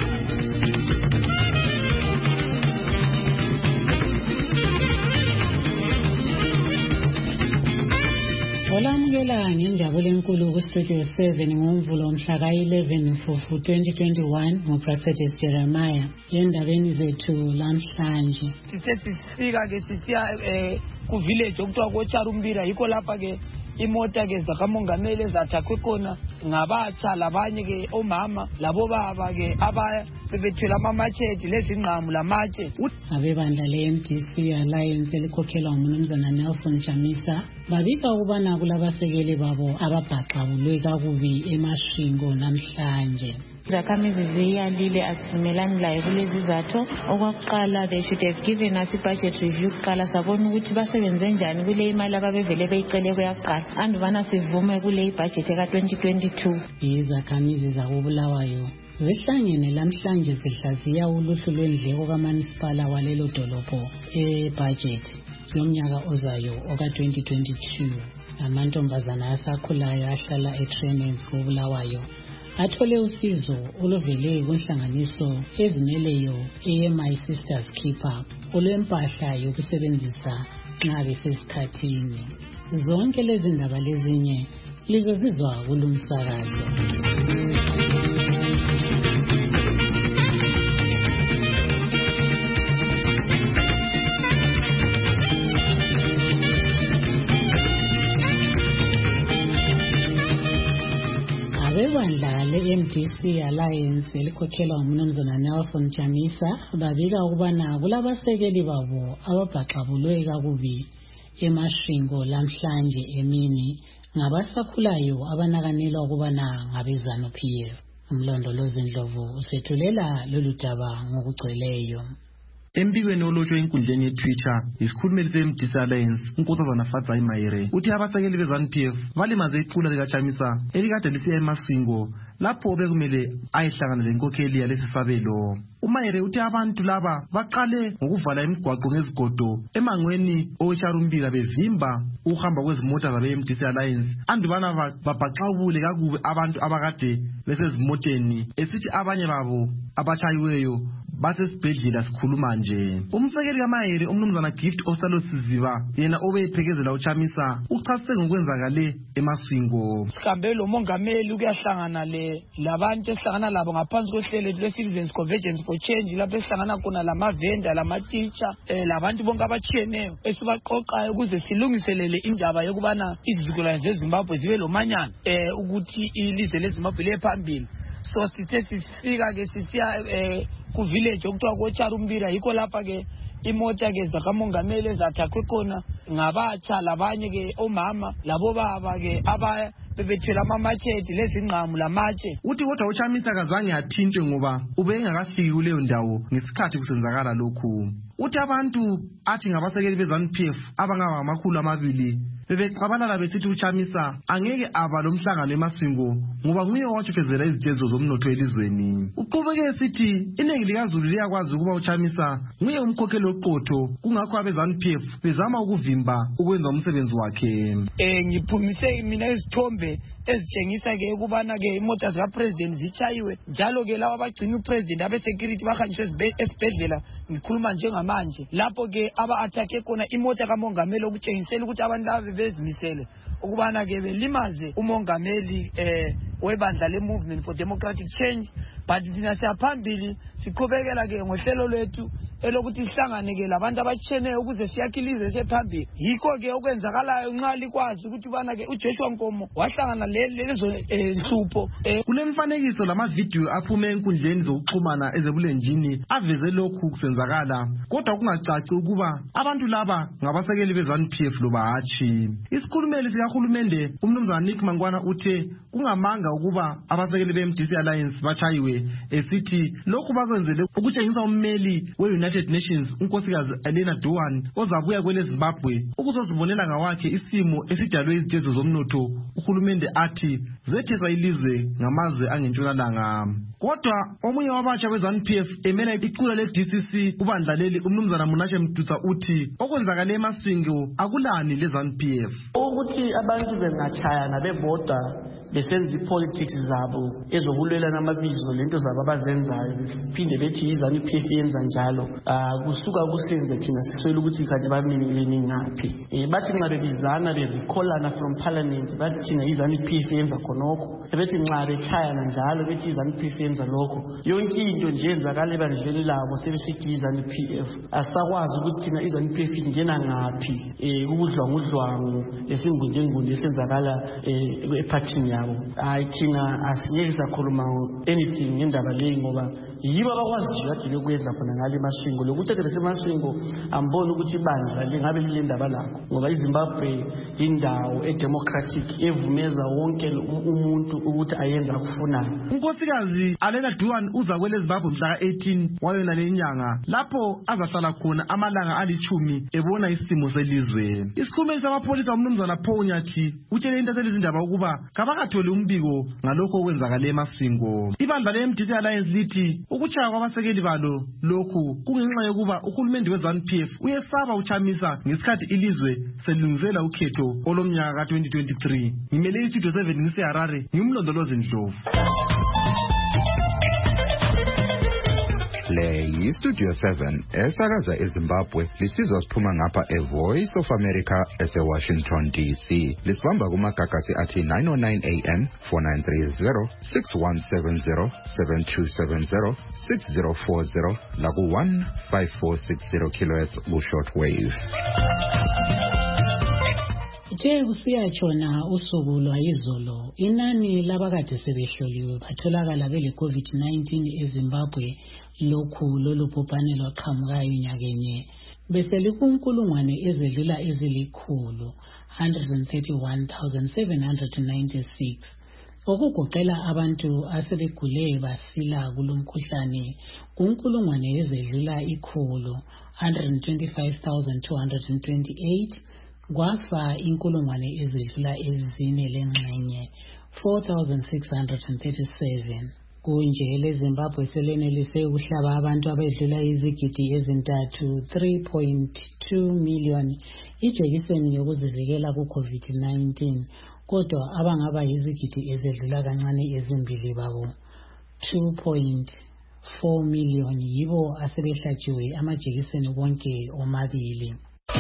Olamukela ngenjabulo enkulu ku-Studio seven ngoMvulo mhla ka-eleven Mfumfu twenty twenty-one nguPractice Jeremiah endabeni zethu lamhlanje. Sithe sifika ke sisiya eh ku village okuthiwa koCharumbira yikho lapha ke imota ke zakamongameli ezathakwe khona ngabatsha labanye ke omama labo baba ke abaya bebethela amamachete lezingqamu lamatshe. Abebandla le-M D C Alliance elikhokhelwa ngumnumzana Nelson Chamisa babika ukubana kulabasekeli babo ababhaxabulwe kakubi emashingo namhlanje. Izakhamizi ziyalile asivumelani layo kulezi zatho. Okwakuqala, they should have given us i-budget review kuqala sabona ukuthi basebenze njani kule imali ababevele beyicele kuyaqala andubana sivume kule ibudget eka twenty twenty-two. Izakhamizi zakobulawayo zihlangene lamhlanje zihlaziya uluhlu lwendleko kaManisipala walelo dolopho ebudget yomnyaka ozayo oka twenty twenty-two. Amantombazana asakhulayo ahlala eTrenents kobulawayo athole usizo oluvele kunhlanganiso ezimeleyo e-My Sisters Keeper olwempahla yokusebenzisa nxa besesikhathini. Zonke lezi ndaba lezinye lizozizwa kulumsakazo. Abebandla le-M D C Alliance elikhokhelwa ngumnumzana Nelson Chamisa babika ukubana kulabasekeli babo ababhaxabulwe kakubi emashingo lamhlanje emini ngabasakhulayo abanakanelwa ukubana ngabezanu P F. Umlondolozi Ndlovu usethulela lolu daba ngokugcweleyo. Embikweni olotshwe enkundleni yeTwitter isikhulumeli se-M D C Alliance uNkosazana Fadzai Mahere uthi abasekeli bezanu P F balimaze iqula likaChamisa elikade lisiya emaswingo lapho bekumele ayihlangana lenkokheli yalesi sabelo. uMahere uthi abantu laba baqale ngokuvala imigwaqo ngezigodo emangweni oweCharumbira bevimba ukuhamba kwezimota zabe-M D C Alliance andubana babhaxabule kakubi abantu abakade besezimoteni esithi abanye babo abatshayiweyo basesibhedlela sikhuluma nje. Umsekeli kaMahere umnumzana Gift Osalo Siziba yena obeyiphekezela uChamisa uchasise ngokwenzakale emaswingo. Sihambe lo mongameli ukuyahlangana le labantu esihlangana labo ngaphansi kohlelo lwe-Citizens Convergence for Change lapho esihlangana khona lamavenda lamateacher eh labantu bonke abatshiyeneyo esibaqoqayo ukuze silungiselele indaba yokubana izizukulwane zeZimbabwe zibe lomanyana eh ukuthi ilizwe leZimbabwe liye phambili. So sithe sifika ke sisiya eh ku village okuthiwa koCharumbira yikho lapha ke imota ke zakamongameli ezathakwe khona ngabatsha labanye ke omama labo baba ke abaya bebethela amamachete lezingqamu lamatshe. Uthi kodwa uChamisa kazange athintwe ngoba ubengakafiki kuleyo ndawo ngesikhathi kusenzakala lokhu. Uthi abantu athi ngabasekeli bezanu P F abangaba ngamakhulu amabili bebexabalala besithi uChamisa angeke aba lomhlangano emaswingo ngoba nguye owatshofezela izitezo zomnotho elizweni. Uqhubeke esithi iningi likaZulu liyakwazi ukuba uChamisa nguye umkhokheli oqotho kungakho abezanu P F bezama ukuvimba ukwenza umsebenzi wakhe. Eh ngiphumise mina izithombe ezitshengisa ke ukubana ke imota zikapresident zichayiwe njalo ke laba abagcina upresident abesecurity bahanjiswe esibhedlela ngikhuluma njengamanje lapho ke aba attack khona imota kamongameli okutshengisela ukuthi abantu laba bezimisele ukubana ke belimaze umongameli eh webandla le Movement for Democratic Change. But thina siyaphambili siqhubekela ke ngohlelo lwethu elokuthi sihlangane ke labantu abatsheneyo ukuze siyakhilize sephambili. Yikho ke okwenzakalayo nxa likwazi ukuthi bana ke uJoshua Nkomo wahlangana lezo hlupho. Kule mfanekiso lamavidiyo aphume enkundleni zokuxhumana ezebulenjini aveze lokhu kusenzakala kodwa kungacaci ukuba abantu laba ngabasekeli bezanu P F loba hatshi. Isikhulumeli sikahulumende umnumzana Nick Mangwana uthe kungamanga ukweseka ukuba abasekeli be-M D C Alliance bachayiwe esithi lokhu bakwenzele ukutshengisa ummeli we-United Nations unkosikazi Elena Duan ozabuya kwele Zimbabwe ukuzozibonela ngawakhe isimo esidalwe izitezo zomnotho. Uhulumende athi zetheswa ilizwe ngamazwe angentshonalanga. Kodwa omunye wabatsha we-ZANU P F emela iqula le-D C C kubandla leli umnumzana Munashe Mduza uthi okwenzakale eMasvingo akulani le-ZANU P F. Ukuthi abantu bengachayana bebodwa besenza ipolitics zabo ezokulwela namabizo lento zabo abazenzayo phinde bethi izani P F yenza njalo kusuka kusenze thina siswele ukuthi kanti bamini ngaphi bathi nxa bebizana berecallana from parliament bathi thina izani P F yenza khonokho bethi nxa bechayana njalo bethi izani P F yenza lokho yonke into nje yenzakala ebandleni labo sebesithi izani P F asakwazi ukuthi thina izani P F ingena ngaphi ukudlwangudlwangu esingundengunde esenzakala epartini yabo. I thina asiyeke sakhuluma anything ngendaba leyi ngoba yibo abakwaziyo kade lokwenza khona ngale eMasvingo lokuthi ade beseMasvingo ambona ukuthi ibandla lingabe lile ndaba lakho ngoba iZimbabwe indawo edemocratic evumeza wonke umuntu ukuthi ayenza akufunayo. Unkosikazi Elena Duan uza kwele Zimbabwe mhla ka-eighteen wayona lenyanga lapho azahlala khona amalanga alichumi ebona isimo selizwe. Isikhulumeli samapholisa umnumzana Paul Nyathi utshele intatheli izindaba ukuba kabakatholi umbiko ngalokho okwenzakale eMasvingo. Ibandla le-M D C Alliance lithi ukuchaya kwabasekeli balo lokhu kungenxa yokuba uhulumende we-ZANU P F uyesaba uchamisa ngesikhathi ilizwe selilungisela ukhetho olomnyaka ka-twenty twenty-three. Ngimele iStudio seven ngiseHarare ngimlondolozi Ndlovu. Le yiStudio seven esakaza eZimbabwe lisizwa siphuma ngapha eVoice of America eseWashington D C. Lisibamba kumagagasi athi nine oh nine A M, four nine three zero, six one seven zero, seven two seven zero, six zero four zero laku one five four six zero kilohertz ku-shortwave. Nje kusiyatshona usuku lwayizolo inani labakade sebehloliwe batholakala bele COVID nineteen eZimbabwe lokhu lolu bhubhane lwaqhamukayo nyakenye bese likunkulungwane ezedlula ezilikhulu one hundred thirty-one thousand seven hundred ninety-six okugoqela abantu asebegule basila kulomkhuhlane kunkulungwane ezedlula ikhulu one hundred twenty-five thousand two hundred twenty-eight kwafa inkulungwane ezedlula ezine lengxenye four thousand six hundred thirty-seven. Kunje leZimbabwe selenelise ukuhlaba abantu abedlula izigidi ezintathu three point two million ijekiseni yokuzivikela ku-COVID nineteen kodwa abangaba izigidi ezedlula kancane ezimbili babo two point four million yibo asebehlatshiwe amajekiseni wonke omabili.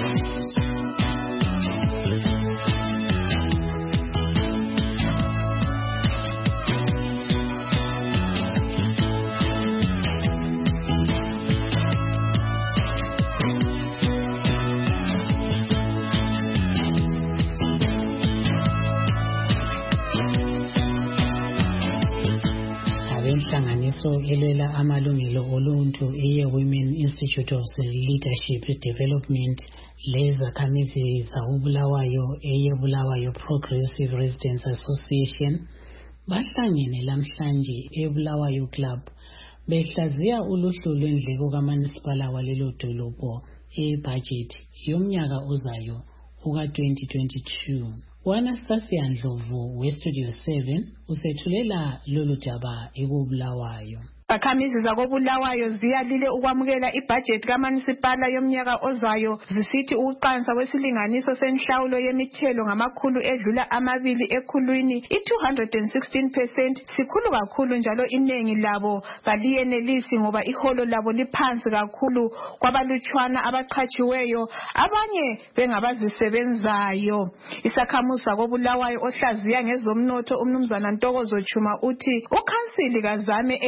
Inhlanganiso elwela amalungelo oluntu eye Women Institute of Leadership Development lezakhamizi zaubulawayo eye Bulawayo Progressive Residents Association bahlangene lamhlanje eBulawayo Club behlaziya uluhlu lwendleko kaManisipala walelo dolobho ebudget yomnyaka ozayo uka twenty twenty-two. Anastasia Ndlovu weStudio seven usethulela lolu daba ekubulawayo. Izakhamizi zakobulawayo ziyalile ukwamukela ibudget kaManisipala yomnyaka ozayo zisithi ukuqansa kwesilinganiso senhlawulo yemithelo ngamakhulu edlula amabili ekhulwini i-two hundred sixteen percent sikhulu kakhulu njalo inengi labo baliyenelisi ngoba iholo labo liphansi kakhulu kwabalutshwana abaqhatshiweyo abanye bengabazisebenzayo. Isakhamuzi sakobulawayo ohlaziya ngezomnotho umnumzana Ntokozo Chuma uthi ukhansili kazame elinye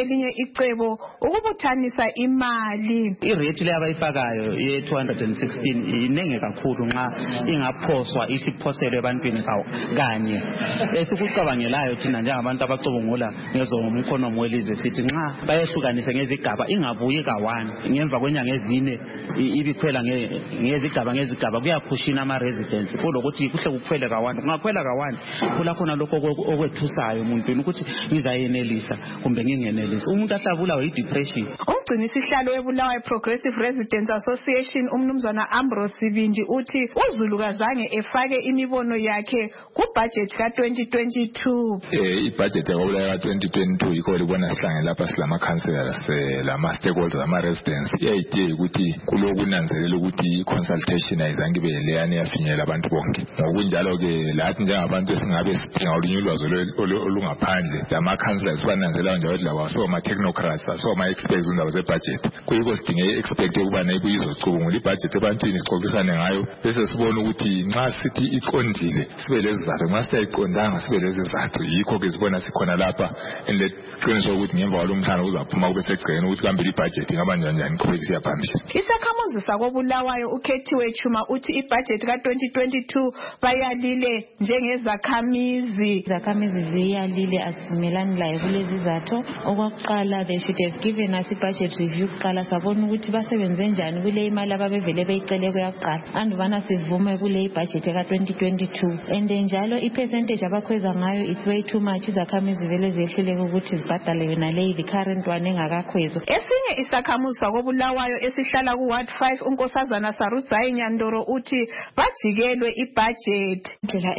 icebo ukubuthanisa imali. Irate le abayifakayo ye two hundred sixteen inenge kakhulu nxa ingaphoswa isiphoselwe ebantwini kanye. Esikucabangelayo thina njengabantu abacubungula ngezomkhono welizwe sithi nxa bayehlukanise ngezigaba ingabuyi kawani ngemva kwenyanga ezine ibikhwela ngezigaba ngezigaba kuyaphushina ama residents kulokuthi kuhle kukhwele kawani kungakhwela kawani kula khona lokho okwethusayo umuntu ukuthi ngizayenelisa kumbe ngingenelisa umuntu ahlabulawa yi depression. Umgcini sihlalo weBulawayo Progressive Residents Association umnumzana Ambrose Sibindi uthi uZulu kazange efake imibono yakhe ku budget ka twenty twenty-two. Eh ibudget yakobulawayo ka twenty twenty-two ikho libona sihlangene lapha silama councillors lama stakeholders ama residents iyayidinga ukuthi kulokunanzelela ukuthi consultation ayizange ibe leyani yafinyelela abantu bonke. Ngokunjalo ke lathi njengabantu esingabe sidinga ulwazi olungaphandle lama councillors bananzelela njalo laba so ama technocrats so ama experts undaba ze budget kuyiko sidinge expect ukuba nayibuyizo sicubungula ibudget ebantwini sixoxisane ngayo bese sibona ukuthi nxa sithi iqondile sibe lezizathu nxa siyayiqondanga sibe lezizathu yikho ke sibona sikhona lapha enleqiniso ukuthi ngemva kwalomhlangano kuzaphuma kube segcene ukuthi kambe ibudget ingaba njani qhubekisa phambili. Isakhamuzi sakobulawayo ukhethiwe Chuma uthi ibudget ka twenty twenty-two bayalile njengezakhamizi. Izakhamizi ziyalile asivumelani layo kulezi zatho. Okwakuqala they should have given us budget review kuqala sabona ukuthi basebenze njani kule imali ababevele beyicele kuyakuqala andubana sivume kule budget ka twenty twenty-two and njalo ipercentage abakhweza ngayo it's way too much. Izakhamizi vele zehluleke ukuthi zibhadale yona le the current one engakakhwezo. Esinye isakhamuzi sakobulawayo esihlala ku Ward five unkosazana Sarutzayi Nyandoro uthi bajikelwe ibudget. Indlela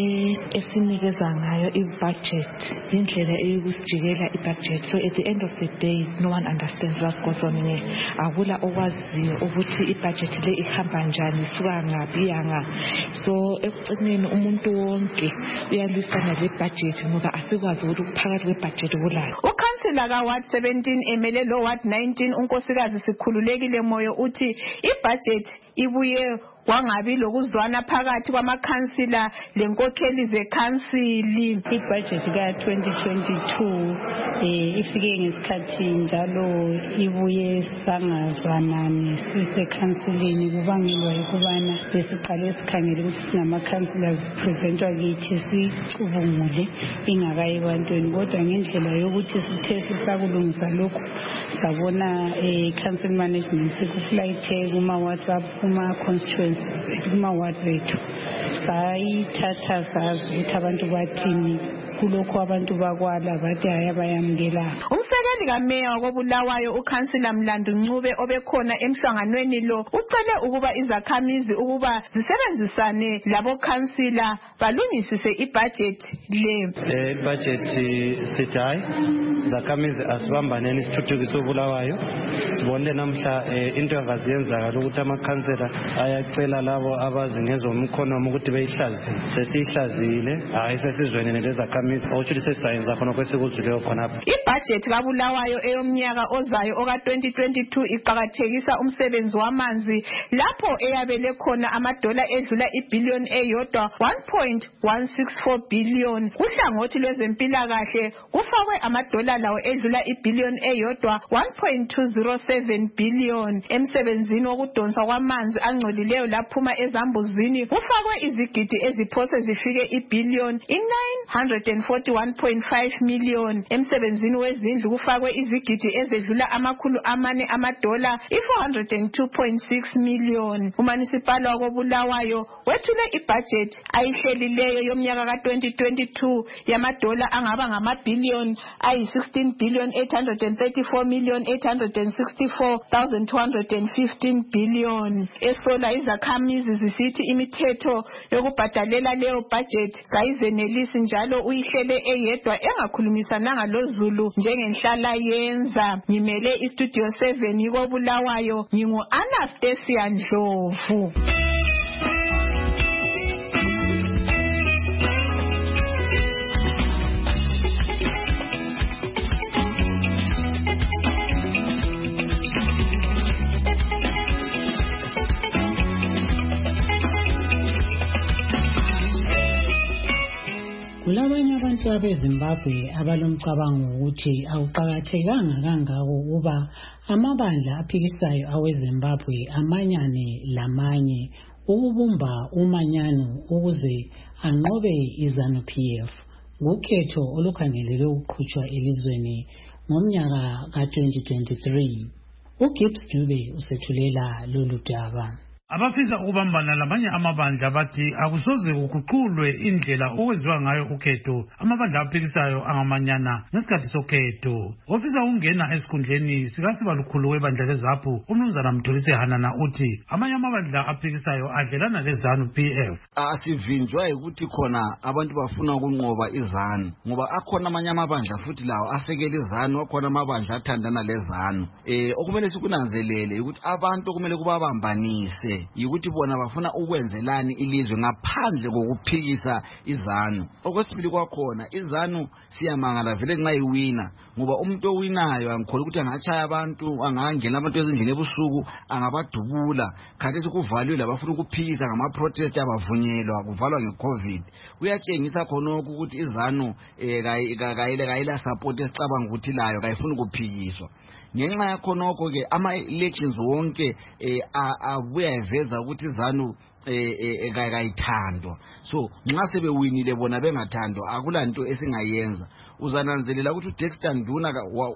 esinikeza ngayo ibudget indlela eyokusijikela ibudget so at the end of the day no one understands what goes on here. Akula okwaziyo ukuthi ibudget le ihamba njani isuka ngaphi yanga so ekucineni umuntu wonke uyalwisana le budget ngoba asikwazi ukuthi ukuphakathi kwebudget kulani. Ukhansila ka Ward seventeen emele lo Ward nineteen unkosikazi Sikhululekile Moyo uthi ibudget ibuye wangabi lokuzwana phakathi kwamakhansila lenkokheli zekhansili. Ibudget ka twenty twenty-two eh ifike ngesikhathi njalo ibuye sangazwanani sisekhansilini kubangelwa ukubana besiqale sikhangele ukuthi sinama councillors presentwa kithi sicubungule ingakayi bantwini kodwa ngendlela yokuthi sithe sisakulungisa lokho sabona eh council management sekuflight kuma WhatsApp kuma constituency kuma ward zethu sayithatha sazi ukuthi abantu bathini kulokho abantu bakwala bathi ayabayamukela. Umsekeli kameya wakobulawayo ukhansila Mlandu Ncube obekhona emhlanganweni lo ucele ukuba izakhamizi ukuba zisebenzisane labo khansila balungisise ibudget le. Eh budget sithi hayi izakhamizi asibambaneni isithuthukise obulawayo sibone namhla into engaziyenza ukuthi amakhansela ayacela labo abazi ngezomkhono ukuthi beyihlazi sesihlazile hayi sesizweni nezakhamizi ukuthi sesayenza khona kwesikuzwileyo khona. Ibudget kabulawayo eyomnyaka ozayo oka twenty twenty-two iqhakathekisa umsebenzi wamanzi lapho eyabele khona amadola edlula ibillion eyodwa one point one six four billion. Uhlangothi lwezempilakahle kufakwe amadola lawo edlula ibillion eyodwa one point two zero seven billion. Emsebenzini wokudonswa kwamanzi angcolileyo laphuma ezambuzini kufakwe izigidi eziphose zifike ibillion in nine hundred forty-one point five million. Emsebenzini wezindlu kufakwe izigidi ezedlula amakhulu amane amadola i four hundred two point six million. Umunicipal wakobulawayo wethule ibudget ayihlelileyo yomnyaka ka twenty twenty-two yamadola angaba ngama billion ayi sixteen billion eight hundred thirty-four million eight hundred sixty-four thousand two hundred fifteen billion. Esola izakhamizi zisithi imithetho yokubhadalela leyo budget kayizenelisi njalo uyihlele eyedwa engakhulumisananga loZulu njengenhlala yenza. Ngimele istudio seven ikobulawayo ngingu Anastasia Ndlovu. Kulabanye abantu Abantu abeZimbabwe abalomcabango ukuthi akuqakathekanga kangako ukuba amabandla aphikisayo aweZimbabwe amanyane lamanye ukubumba umanyano ukuze anqobe iZANU-P F ngokhetho olukhangelelwe ukuqhutshwa elizweni ngomnyaka ka twenty twenty-three. uGibbs Dube usethulela lolu daba. Abafisa ukubambana lamanye amabandla bathi akusoze kuguqulwe indlela okwenziwa ngayo ukhetho amabandla aphikisayo angamanyana ngesikhathi sokhetho. Ofisa ukungena esikhundleni sikasibalukhulu webandla leZAPU uMnumzana Mthulisi Hanana uthi amanye amabandla aphikisayo adlelana leZANU-P F. Asivinjwa ukuthi khona abantu bafuna ukunqoba iZANU ngoba akhona amanye amabandla futhi lawo asekela iZANU, akhona amabandla athandana leZANU. Eh okumele sikunanzelele ukuthi abantu okumele kubabambanise yikuthi bona bafuna ukwenzelani ilizwe ngaphandle kokuphikisa iZANU. Okwesibili kwakhona iZANU siyamangala vele nxa iwina ngoba umuntu owinayo angikholwa ukuthi angachaya abantu, angangena abantu ezindlini ebusuku, angabadubula. Khathesi kuvalwe labafuna ukuphikisa ngama protest abavunyelwa kuvalwa ngeCovid. Kuyatshengisa khonokho ukuthi iZANU kayile kayila support esicabanga ukuthi layo kayifuna ukuphikiswa. Ngenxa yakhonokho ke ama elections wonke abuya eveza ukuthi iZANU kayithandwa. So nxa sebewinile bona bengathandwa akulanto esingayenza. Uzananzelela ukuthi uDexter Nduna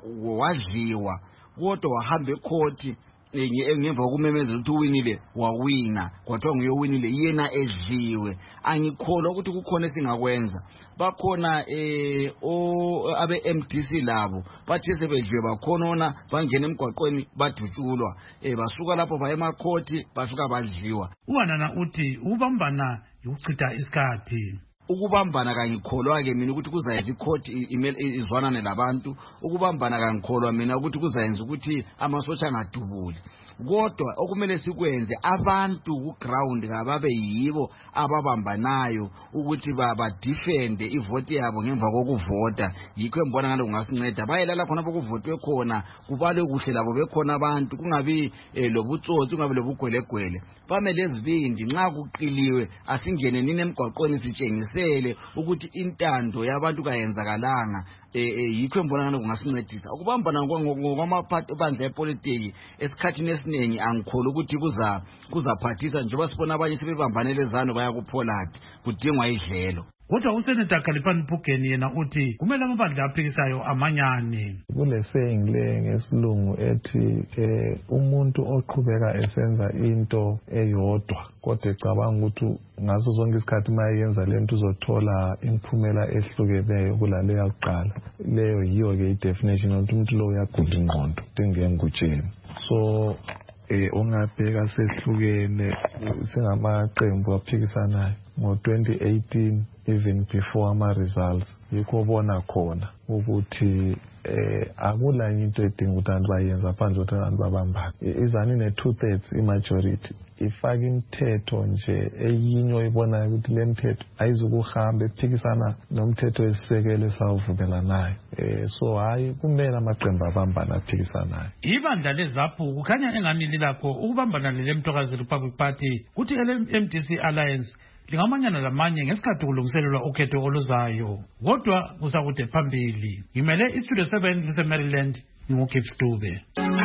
wadliwa kodwa wahamba ecourt ngemva kokumemezela ukuthi uwinile wawina kwathiwa nguye owinile yena edliwe. Angikholwa ukuthi kukhona esingakwenza. Bakhona eh o abe M D C labo bathi sebedliwe bakhonona bangena emgwaqweni badutshulwa eh basuka lapho baye emakhoti bafika badliwa. Uhanana uthi ubambana ukuchitha isikhathi. Ukubambana kangikholwa ke mina ukuthi kuzayenza icourt izwanane labantu. Ukubambana kangikholwa mina ukuthi kuzayenza ukuthi amasotsha angadubuli. Kodwa okumele sikwenze abantu ku ground ngababe yibo ababambanayo ukuthi baba defend ivote yabo ngemva kokuvota. Yikho embona ngalo kungasinceda bayelala khona bokuvotwe khona kubale kuhle labo bekhona abantu kungabi lobutsotsi kungabi lobugwelegwele. Bamele ezibindi nxa kuqiliwe asingene nini emgwaqweni sitshengisele ukuthi intando yabantu kayenzakalanga. Eh yikho embona ngalo kungasincedisa ukubambana ngokwamaphathi bandla epolitiki esikhathini esiningi angikholwa ukuthi kuza kuzaphathisa njengoba sibona abanye sebebambane leZANU bayakupholathi kudingwa idlelo. Kodwa uSenator Khalifani Phugeni yena uthi kumele amabandla aphikisayo amanyane. Kule saying le ngesilungu ethi eh umuntu oqhubeka esenza into eyodwa kodwa ecabanga ukuthi ngaso sonke isikhathi mayenza lento uzothola imphumela ehlukeneyo kulaleyo yaqala. Leyo yiyo ke idefinition ukuthi umuntu lo uyagula ingqondo dingengutsheni. So eh ungabheka sehlukene singamaqembu aphikisanayo ngo twenty eighteen even before ama results yikho bona khona ukuthi eh akula into edinga ukuthi abantu bayenza phandle ukuthi abantu babambane. iZANU ine two thirds imajority ifaka imithetho nje eyinyo ibona ukuthi le mithetho ayizukuhamba ephikisana nomthetho wesisekelo esawuvumelanayo. Eh so hayi kumele amaqembu abambana aphikisanayo. Ibandla leZAPU kukhanya engani lilakho ukubambana leMthokazi Republic Party kuthi M D C Alliance lingamanyana lamanye ngesikhathi kulungiselelwa ukhetho oluzayo. Kodwa kusakude phambili. Ngimele iStudio seven lise Maryland ngoGibbs Dube.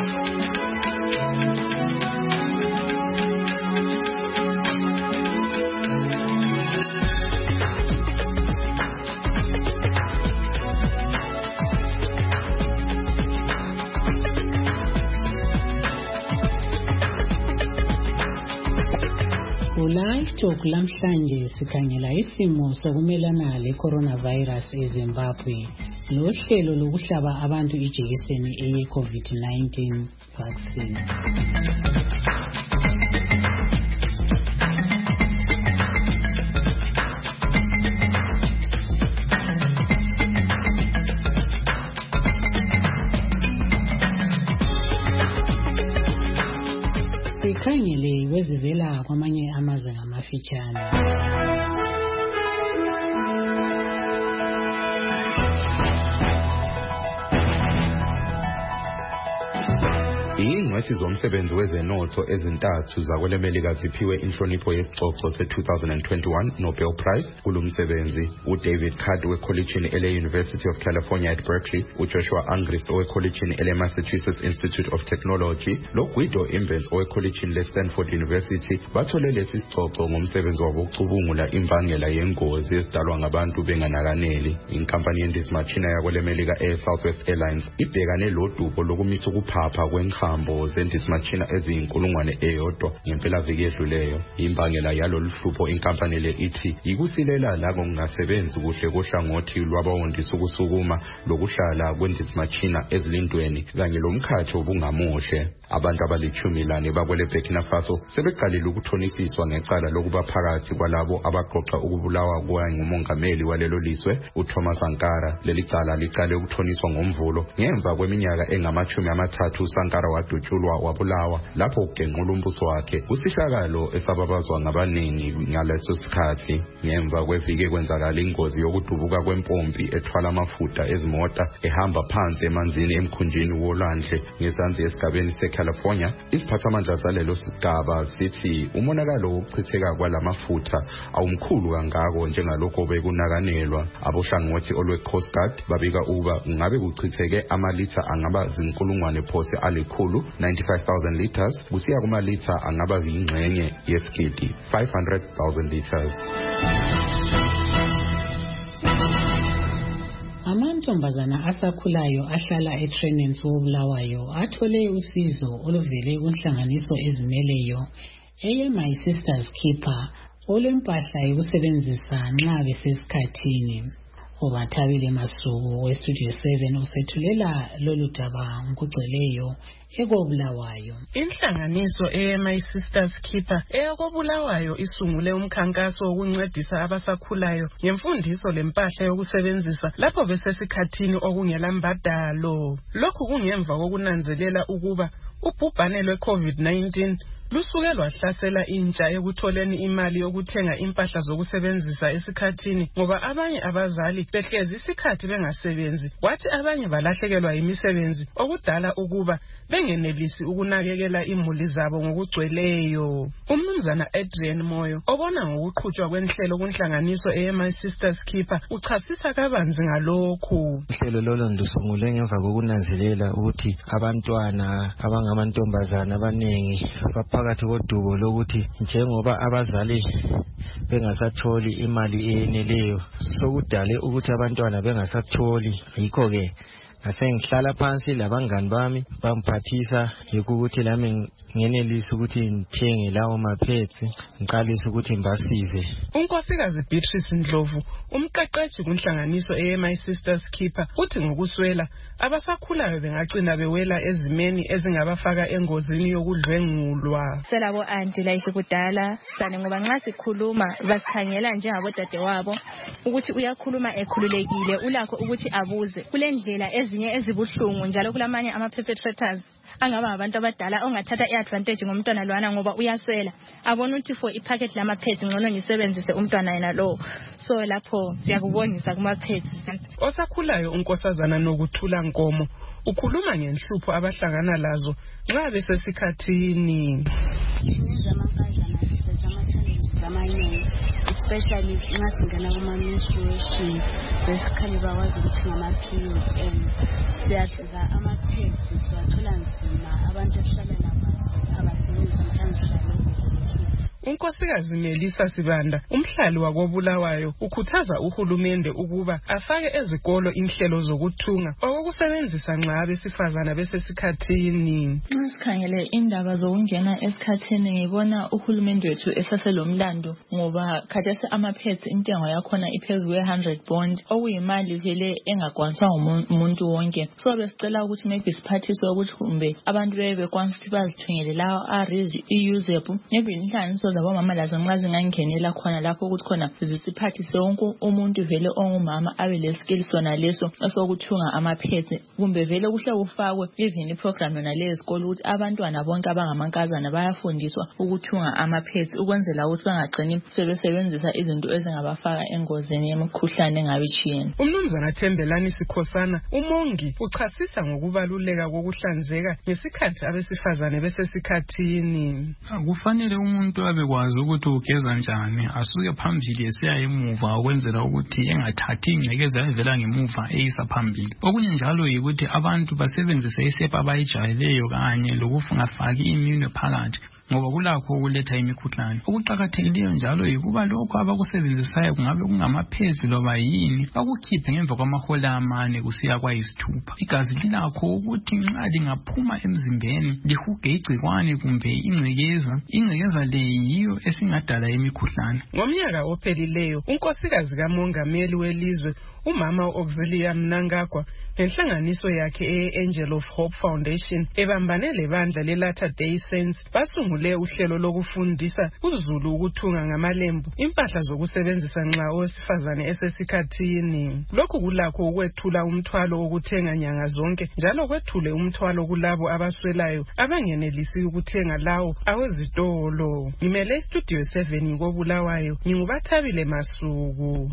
Live Talk lamhlanje sikhangela isimo sokumelana le-coronavirus eZimbabwe lohlelo lokuhlaba abantu ijekiseni eye-COVID nineteen vaccine. Sikhangele wezivela kwamanye amazwe ngamafitshane. Yinga izingcwethi zomsebenzi wezenotho ezintathu zakwele Melika ziphiwe inhlonipho yesicoco se-two thousand twenty-one Nobel Prize kulumsebenzi. uDavid Card wekolitshini ele-University of California at Berkeley, uJoshua Angrist owekolitshini ele-Massachusetts Institute of Technology, loGuido Imbens owekolitshini le-Stanford University bathole lesi sicoco ngomsebenzi wabo wokucubungula imbangela yengozi ezidalwa ngabantu benganakaneli. Inkampani yendizimashina yakwele Melika Air Southwest Airlines ibhekane lodubo lokumisa ukuphapha kwenkhambo zendizimashina eziyinkulungwane eyodwa ngempelaviki edluleyo. Imbangela yalolu hlupho inkampani le ithi yikusilela la kungasebenzi kuhle kohlangothi lwabawondisa ukusukuma lokuhlala kwendizimashina ezilindweni kanye lomkhatho obungamuhle. Abantu abalichumi lane bakwele Burkina Faso sebeqalile ukuthonisiswa ngecala lokuba phakathi kwalabo abaqoqa ukubulawa kwayo ngumongameli walelo liswe uThomas Sankara. Leli cala liqale ukuthoniswa ngomvulo ngemva kweminyaka engamachumi amathathu uSankara wadutshulwa wabulawa lapho kugenqula umbuso wakhe kusihlakalo esababazwa ngabaningi ngaleso sikhathi. Ngemva kweviki kwenzakala ingozi yokudubuka kwempompi ethwala amafutha ezimota ehamba phansi emanzini emkhunjini wolwandle ngezansi esigabeni seCalifornia. Isiphathamandla salelo sigaba sithi umonakalo wokuchitheka kwalamafutha awumkhulu kangako njengalokho bekunakanelwa. Abohlangothi olwe Coast Guard babika uba ngabe kuchitheke amalitha angaba zinkulungwane phose alikhulu ninety-five thousand liters kusiya kumalitha angaba yingxenye yesigidi five hundred thousand liters. Amantombazana asakhulayo ahlala eTrenents woBulawayo athole usizo oluvele kunhlanganiso ezimeleyo eye My Sister's Keeper olempahla yokusebenzisa nxa besesikhathini. Ubathabile Masuku weStudio seven usethulela lolu daba ngokugcweleyo ekobulawayo. Inhlanganiso eye My Sister's Keeper ekobulawayo isungule umkhankaso wokuncedisa abasakhulayo ngemfundiso lempahla yokusebenzisa lapho besesikhathini okungela mbadalo. Lokhu kungemva kokunanzelela ukuba ubhubhane lwe-COVID nineteen lusuke lwahlasela intsha ekutholeni imali yokuthenga impahla zokusebenzisa esikhathini ngoba abanye abazali behlezi isikhathi bengasebenzi kwathi abanye balahlekelwa imisebenzi okudala ukuba bengenelisi ukunakekela imuli zabo ngokugcweleyo. Umnumzana Adrian Moyo obona ngokuqhutshwa kwenhlelo kunhlanganiso eye My Sister's Keeper uchasisa kabanzi ngalokhu. Ihlelo lolo ndisungule ngemva kokunanzelela ukuthi abantwana abangamantombazana abanengi phakathi kodubo lokuthi njengoba abazali bengasatholi imali eyeneleyo sokudale ukuthi abantwana bengasatholi. Yikho ke ngasengihlala phansi labangani bami bamphathisa ukuthi lami ngenelisa ukuthi ngithenge lawo maphetsi ngiqalise ukuthi ngibasize. Unkosikazi Beatrice Ndlovu umqeqeshi kunhlanganiso eye My Sister's Keeper uthi ngokuswela abasakhulayo bengagcina bewela ezimeni ezingabafaka engozini yokudlwengulwa. Selabo anti la isikudala sane ngoba nxa sikhuluma basikhangela njengabo dadewabo ukuthi uyakhuluma ekhululekile ulakho ukuthi abuze kulendlela ezinye ezibuhlungu njalo kulamanye ama perpetrators angaba abantu abadala ongathatha iadvantage ngomntwana lwana ngoba uyaswela abona ukuthi for ipacket lama pads ngcono ngisebenzise umntwana yena lo. So lapho siyakubongisa kuma pads. Osakhulayo unkosazana nokuthula Nkomo ukhuluma ngenhlupho abahlangana lazo nxa besesikhathini. Especially ngasingena kuma menstruation besikhali bakwazi ukuthi ngama-period and siyadlula ama-pads siwathola nzima abantu esihlala nabo abasebenzisa mthanjalo. Unkosikazi Melisa Sibanda umhlali wakobulawayo ukhuthaza uhulumende ukuba afake ezikolo inhlelo zokuthunga okusebenzisa nxa abesifazana besesikhathini. Sikhangele indaba zokungena esikhathini ngibona uhulumende wethu esaselomlando ngoba khathesi ama-pads intengo yakhona iphezulu kwe one hundred bond okuyimali vele engakwaniswa umuntu wonke. So besicela ukuthi maybe siphathiswe ukuthi kumbe abantu bebe bekwanisa ukuthi bazithungele lawo are reusable maybe inhlanganiso zabomama lazo nxa zingangenela khona lapho ukuthi khona zisiphathise wonke umuntu vele ongumama abe leskill sona leso esokuthunga amaphedzi, kumbe vele kuhle kufakwe even iprogram yona le esikolo ukuthi abantwana bonke abangamankazana bayafundiswa ukuthunga amaphedzi ukwenzela ukuthi bangagcini sebesebenzisa izinto ezingabafaka engozini yemikhuhlane engabitshiyene. Umnumzana Thembelani Sikhosana umongi uchasisa ngokubaluleka kokuhlanzeka ngesikhathi abesifazane besesikhathini. Kufanele umuntu abekwazi ukuthi ugeza njani, asuke phambili esiya emuva ukwenzela ukuthi engathathi ingcekeza evela ngemuva eyisa phambili. Okunye njalo yikuthi abantu basebenzise isepa abayijayeleyo kanye lokufaki iminwe phakathi ngoba kulakho ukuletha imikhuhlane. Okuqakathekileyo njalo yikuba lokho abakusebenzisayo kungabe kungamaphedzi loba yini bakukhiphe ngemva kwamahola amane kusiya kwayisithupha. Igazi lilakho ukuthi nxa lingaphuma emzimbeni lihuge igcikwane kumbe ingcekeza, ingcekeza le yiyo esingadala imikhuhlane. Ngomnyaka ophelileyo unkosikazi kamongameli welizwe umama Auxilia Mnangagwa ngenhlanganiso yakhe e-Angel of Hope Foundation ebambane lebandla le-Latter Day Saints basungule uhlelo lokufundisa uZulu ukuthunga ngamalembu impahla zokusebenzisa nxa owesifazane esesikhathini. Lokhu kulakho ukwethula umthwalo wokuthenga nyanga zonke njalo kwethule umthwalo kulabo abaswelayo abangenelisi ukuthenga lawo awezitolo. Ngimele Studio seven koBulawayo, nginguBathabile Masuku.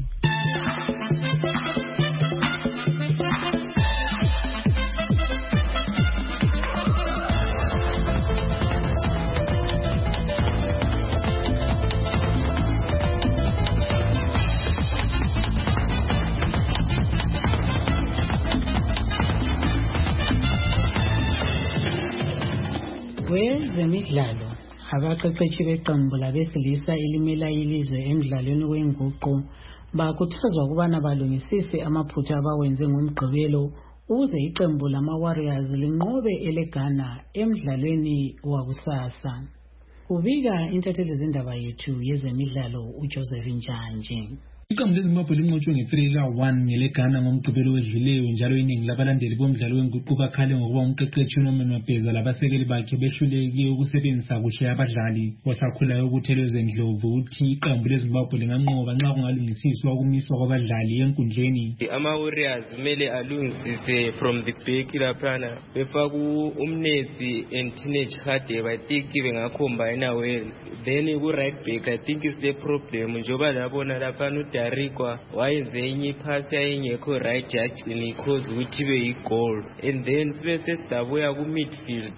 Kwezemidlalo, abaqeqeshi beqembu labesilisa elimela ilizwe emidlalweni wenguqu bakhuthazwa ukubana balungisise amaphutha abawenze ngomgqibelo ukuze iqembu lama-Warriors linqobe eleGhana emidlalweni wakusasa. Kubika intatheli zindaba yethu yezemidlalo uJoseph Njanje. Iqembu leZimbabwe linqotshwe nge-three ka one ngeleGhana ngomgqibelo wedluleyo njalo iningi labalandeli bomdlalo wenguqu bakhale ngokuba umqeqeshi uNorman Mabheza labasekeli bakhe behlulekile ukusebenzisa kuhle abadlali. Osakhulayo uButhelezi Ndlovu uthi iqembu leZimbabwe linganqoba nxa kungalungisiswa ukumiswa kwabadlali enkundleni. Ama-Warriors kumele alungisise from the back laphana befaka umnetsi and teenage Khadebe. I think bengacombine well. Then ku-right back I think is the problem njengoba labona laphana Darikwa wayenze enye iphasi ayengekho right judge cause ukuthi be i-goal, and then sibe sesizabuya ku-midfield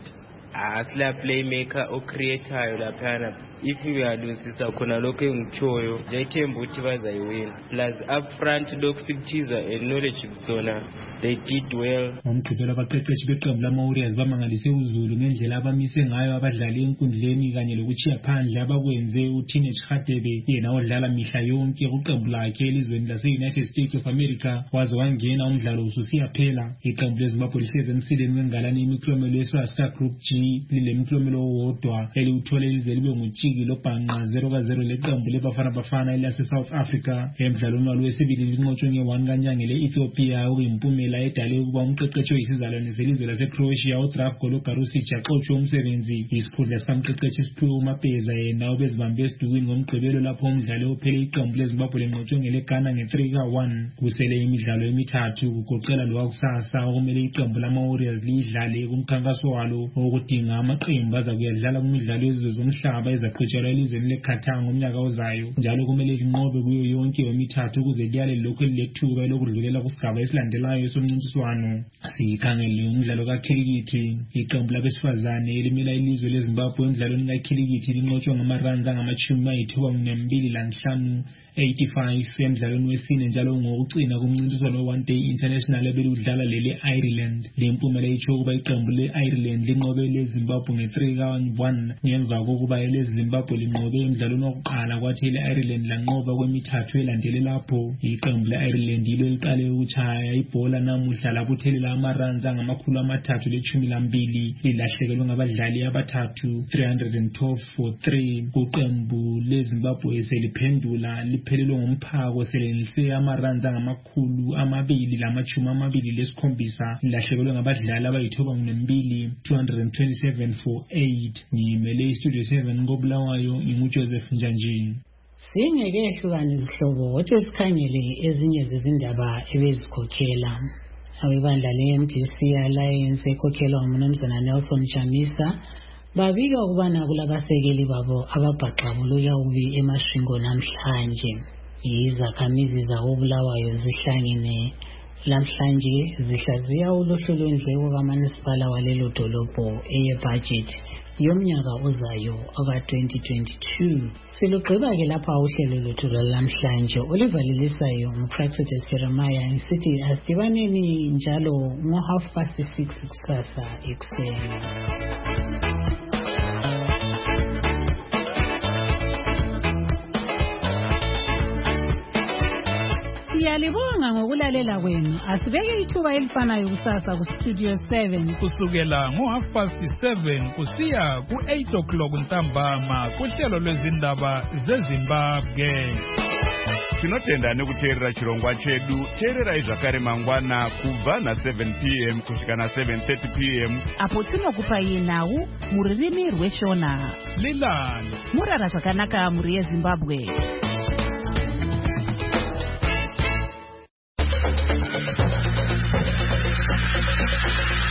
asila playmaker ocreatayo laphana. If we are losing khona lokho engitshoyo lethemba ukuthi bazayiwina, plus up front lokhu sikuthiza and-knowledge zona they did well. Ngomgqibelo abaqeqeshi beqembu lama-Warriors bamangalise uZulu ngendlela abamise ngayo abadlali enkundleni kanye lokutshiya phandle abakwenze uTeenage Khadebe yena odlala mihla yonke kuqembu lakhe elizweni lase-United States of America waze wangena umdlalo ususiya phela. Iqembu leZimbabwe lihlezi emsileni wengalani imiklomelo ye-Star Group G lilemklomelo owodwa eliwuthole lize libe ngutshiki lobhanqa zero ka zero leqembu leBafana Bafana elase-South Africa. Emdlalweni walo wesibili linqotshwe nge-one kanyanga le-Ethiopia okuyimpumela edale ukuba umqeqeshi oyisizalwane selizwe lase-Croatia uDravko Logarusic axotshwe umsebenzi. Isikhundla sikamqeqeshi siphiwe uMabheza yena obezibambe esidukwini ngomgqibelo lapho umdlalo ophele iqembu leZimbabwe linqotshwe ngeleGhana nge-three ka one. Kusele imidlalo emithathu kugoqela lowakusasa okumele iqembu lama-Warriors liyidlale kumkhankaso walo okudinga amaqembu azakuyadlala kumidlalo yezizwe zomhlaba ezaqhutshelwa elizweni leQatar ngomnyaka ozayo. Njalo kumele linqobe kuyo yonke yomithathu ukuze liyale lokhu elilethuba lokudlulela kusigaba esilandelayo somncintiswano. Sikhangele umdlalo kakhilikithi. Iqembu labesifazane elimela ilizwe leZimbabwe emdlalweni kakhilikithi linqotshwe ngamaranzi angamashumi ayithuba nambili lanhlanu eighty-five emdlalweni wesine njalo ngokucina kumncintiswano one day international ebeludlala lele Ireland. Le mpumela itsho ukuba iqembu le-Ireland linqobe leZimbabwe nge-three ka one ngemva kokuba eleZimbabwe linqobe emdlalweni wokuqala kwathi ele-Ireland lanqoba kwemithathu elandele lapho. Iqembu le-Ireland yilo liqale ukutshaya ibhola namuhla labuthelela amaranzi angamakhulu amathathu lechumi lambili lilahlekelwe ngabadlali abathathu three hundred twelve for three. Kuqembu leZimbabwe seliphendula liphelelwe ngumphako selenilise amaranzi angamakhulu amabili lamachumi amabili lesikhombisa lilahlekelwe ngabadlali abayithoba ngunembili two hundred twenty-seven for eight. Ngimele istudio seven koBulawayo nginguJoseph Njanjini. Singeke ehlukane izihlobo wathi sikhangele ezinye zezindaba ebezikhokhela abebandla le-M D C Alliance ekhokhelwa ngumnumzana Nelson Chamisa babika ukubana kulabasekeli babo ababhaxabuluka ubi emashingo namhlanje. Izakhamizi zakoBulawayo zihlangene lamhlanje zihlaziya uluhlu lwendleko kamasipala walelo dolobho eyebudget yomnyaka ozayo oka twenty twenty-two. Silugqiba ke lapha uhlelo lwethu lamhlanje olivalilisayo uPraxedes Jeremiah ngisithi asidibaneni njalo ngo half past six kusasa ekuseni. Siyalibonga ngokulalela kwenu. Asibeke ithuba elifanayo kusasa ku Studio seven kusukela ngo half past seven kusiya ku eight o'clock ntambama kuhlelo lwezindaba zeZimbabwe. Tinotenda nekuteerera chirongwa chedu. Teererai zvakare mangwana kubva na seven p m kusvika na seven thirty p m apo tinokupai nhau mururimi rweshona. Lilani murara zvakanaka muri yeZimbabwe.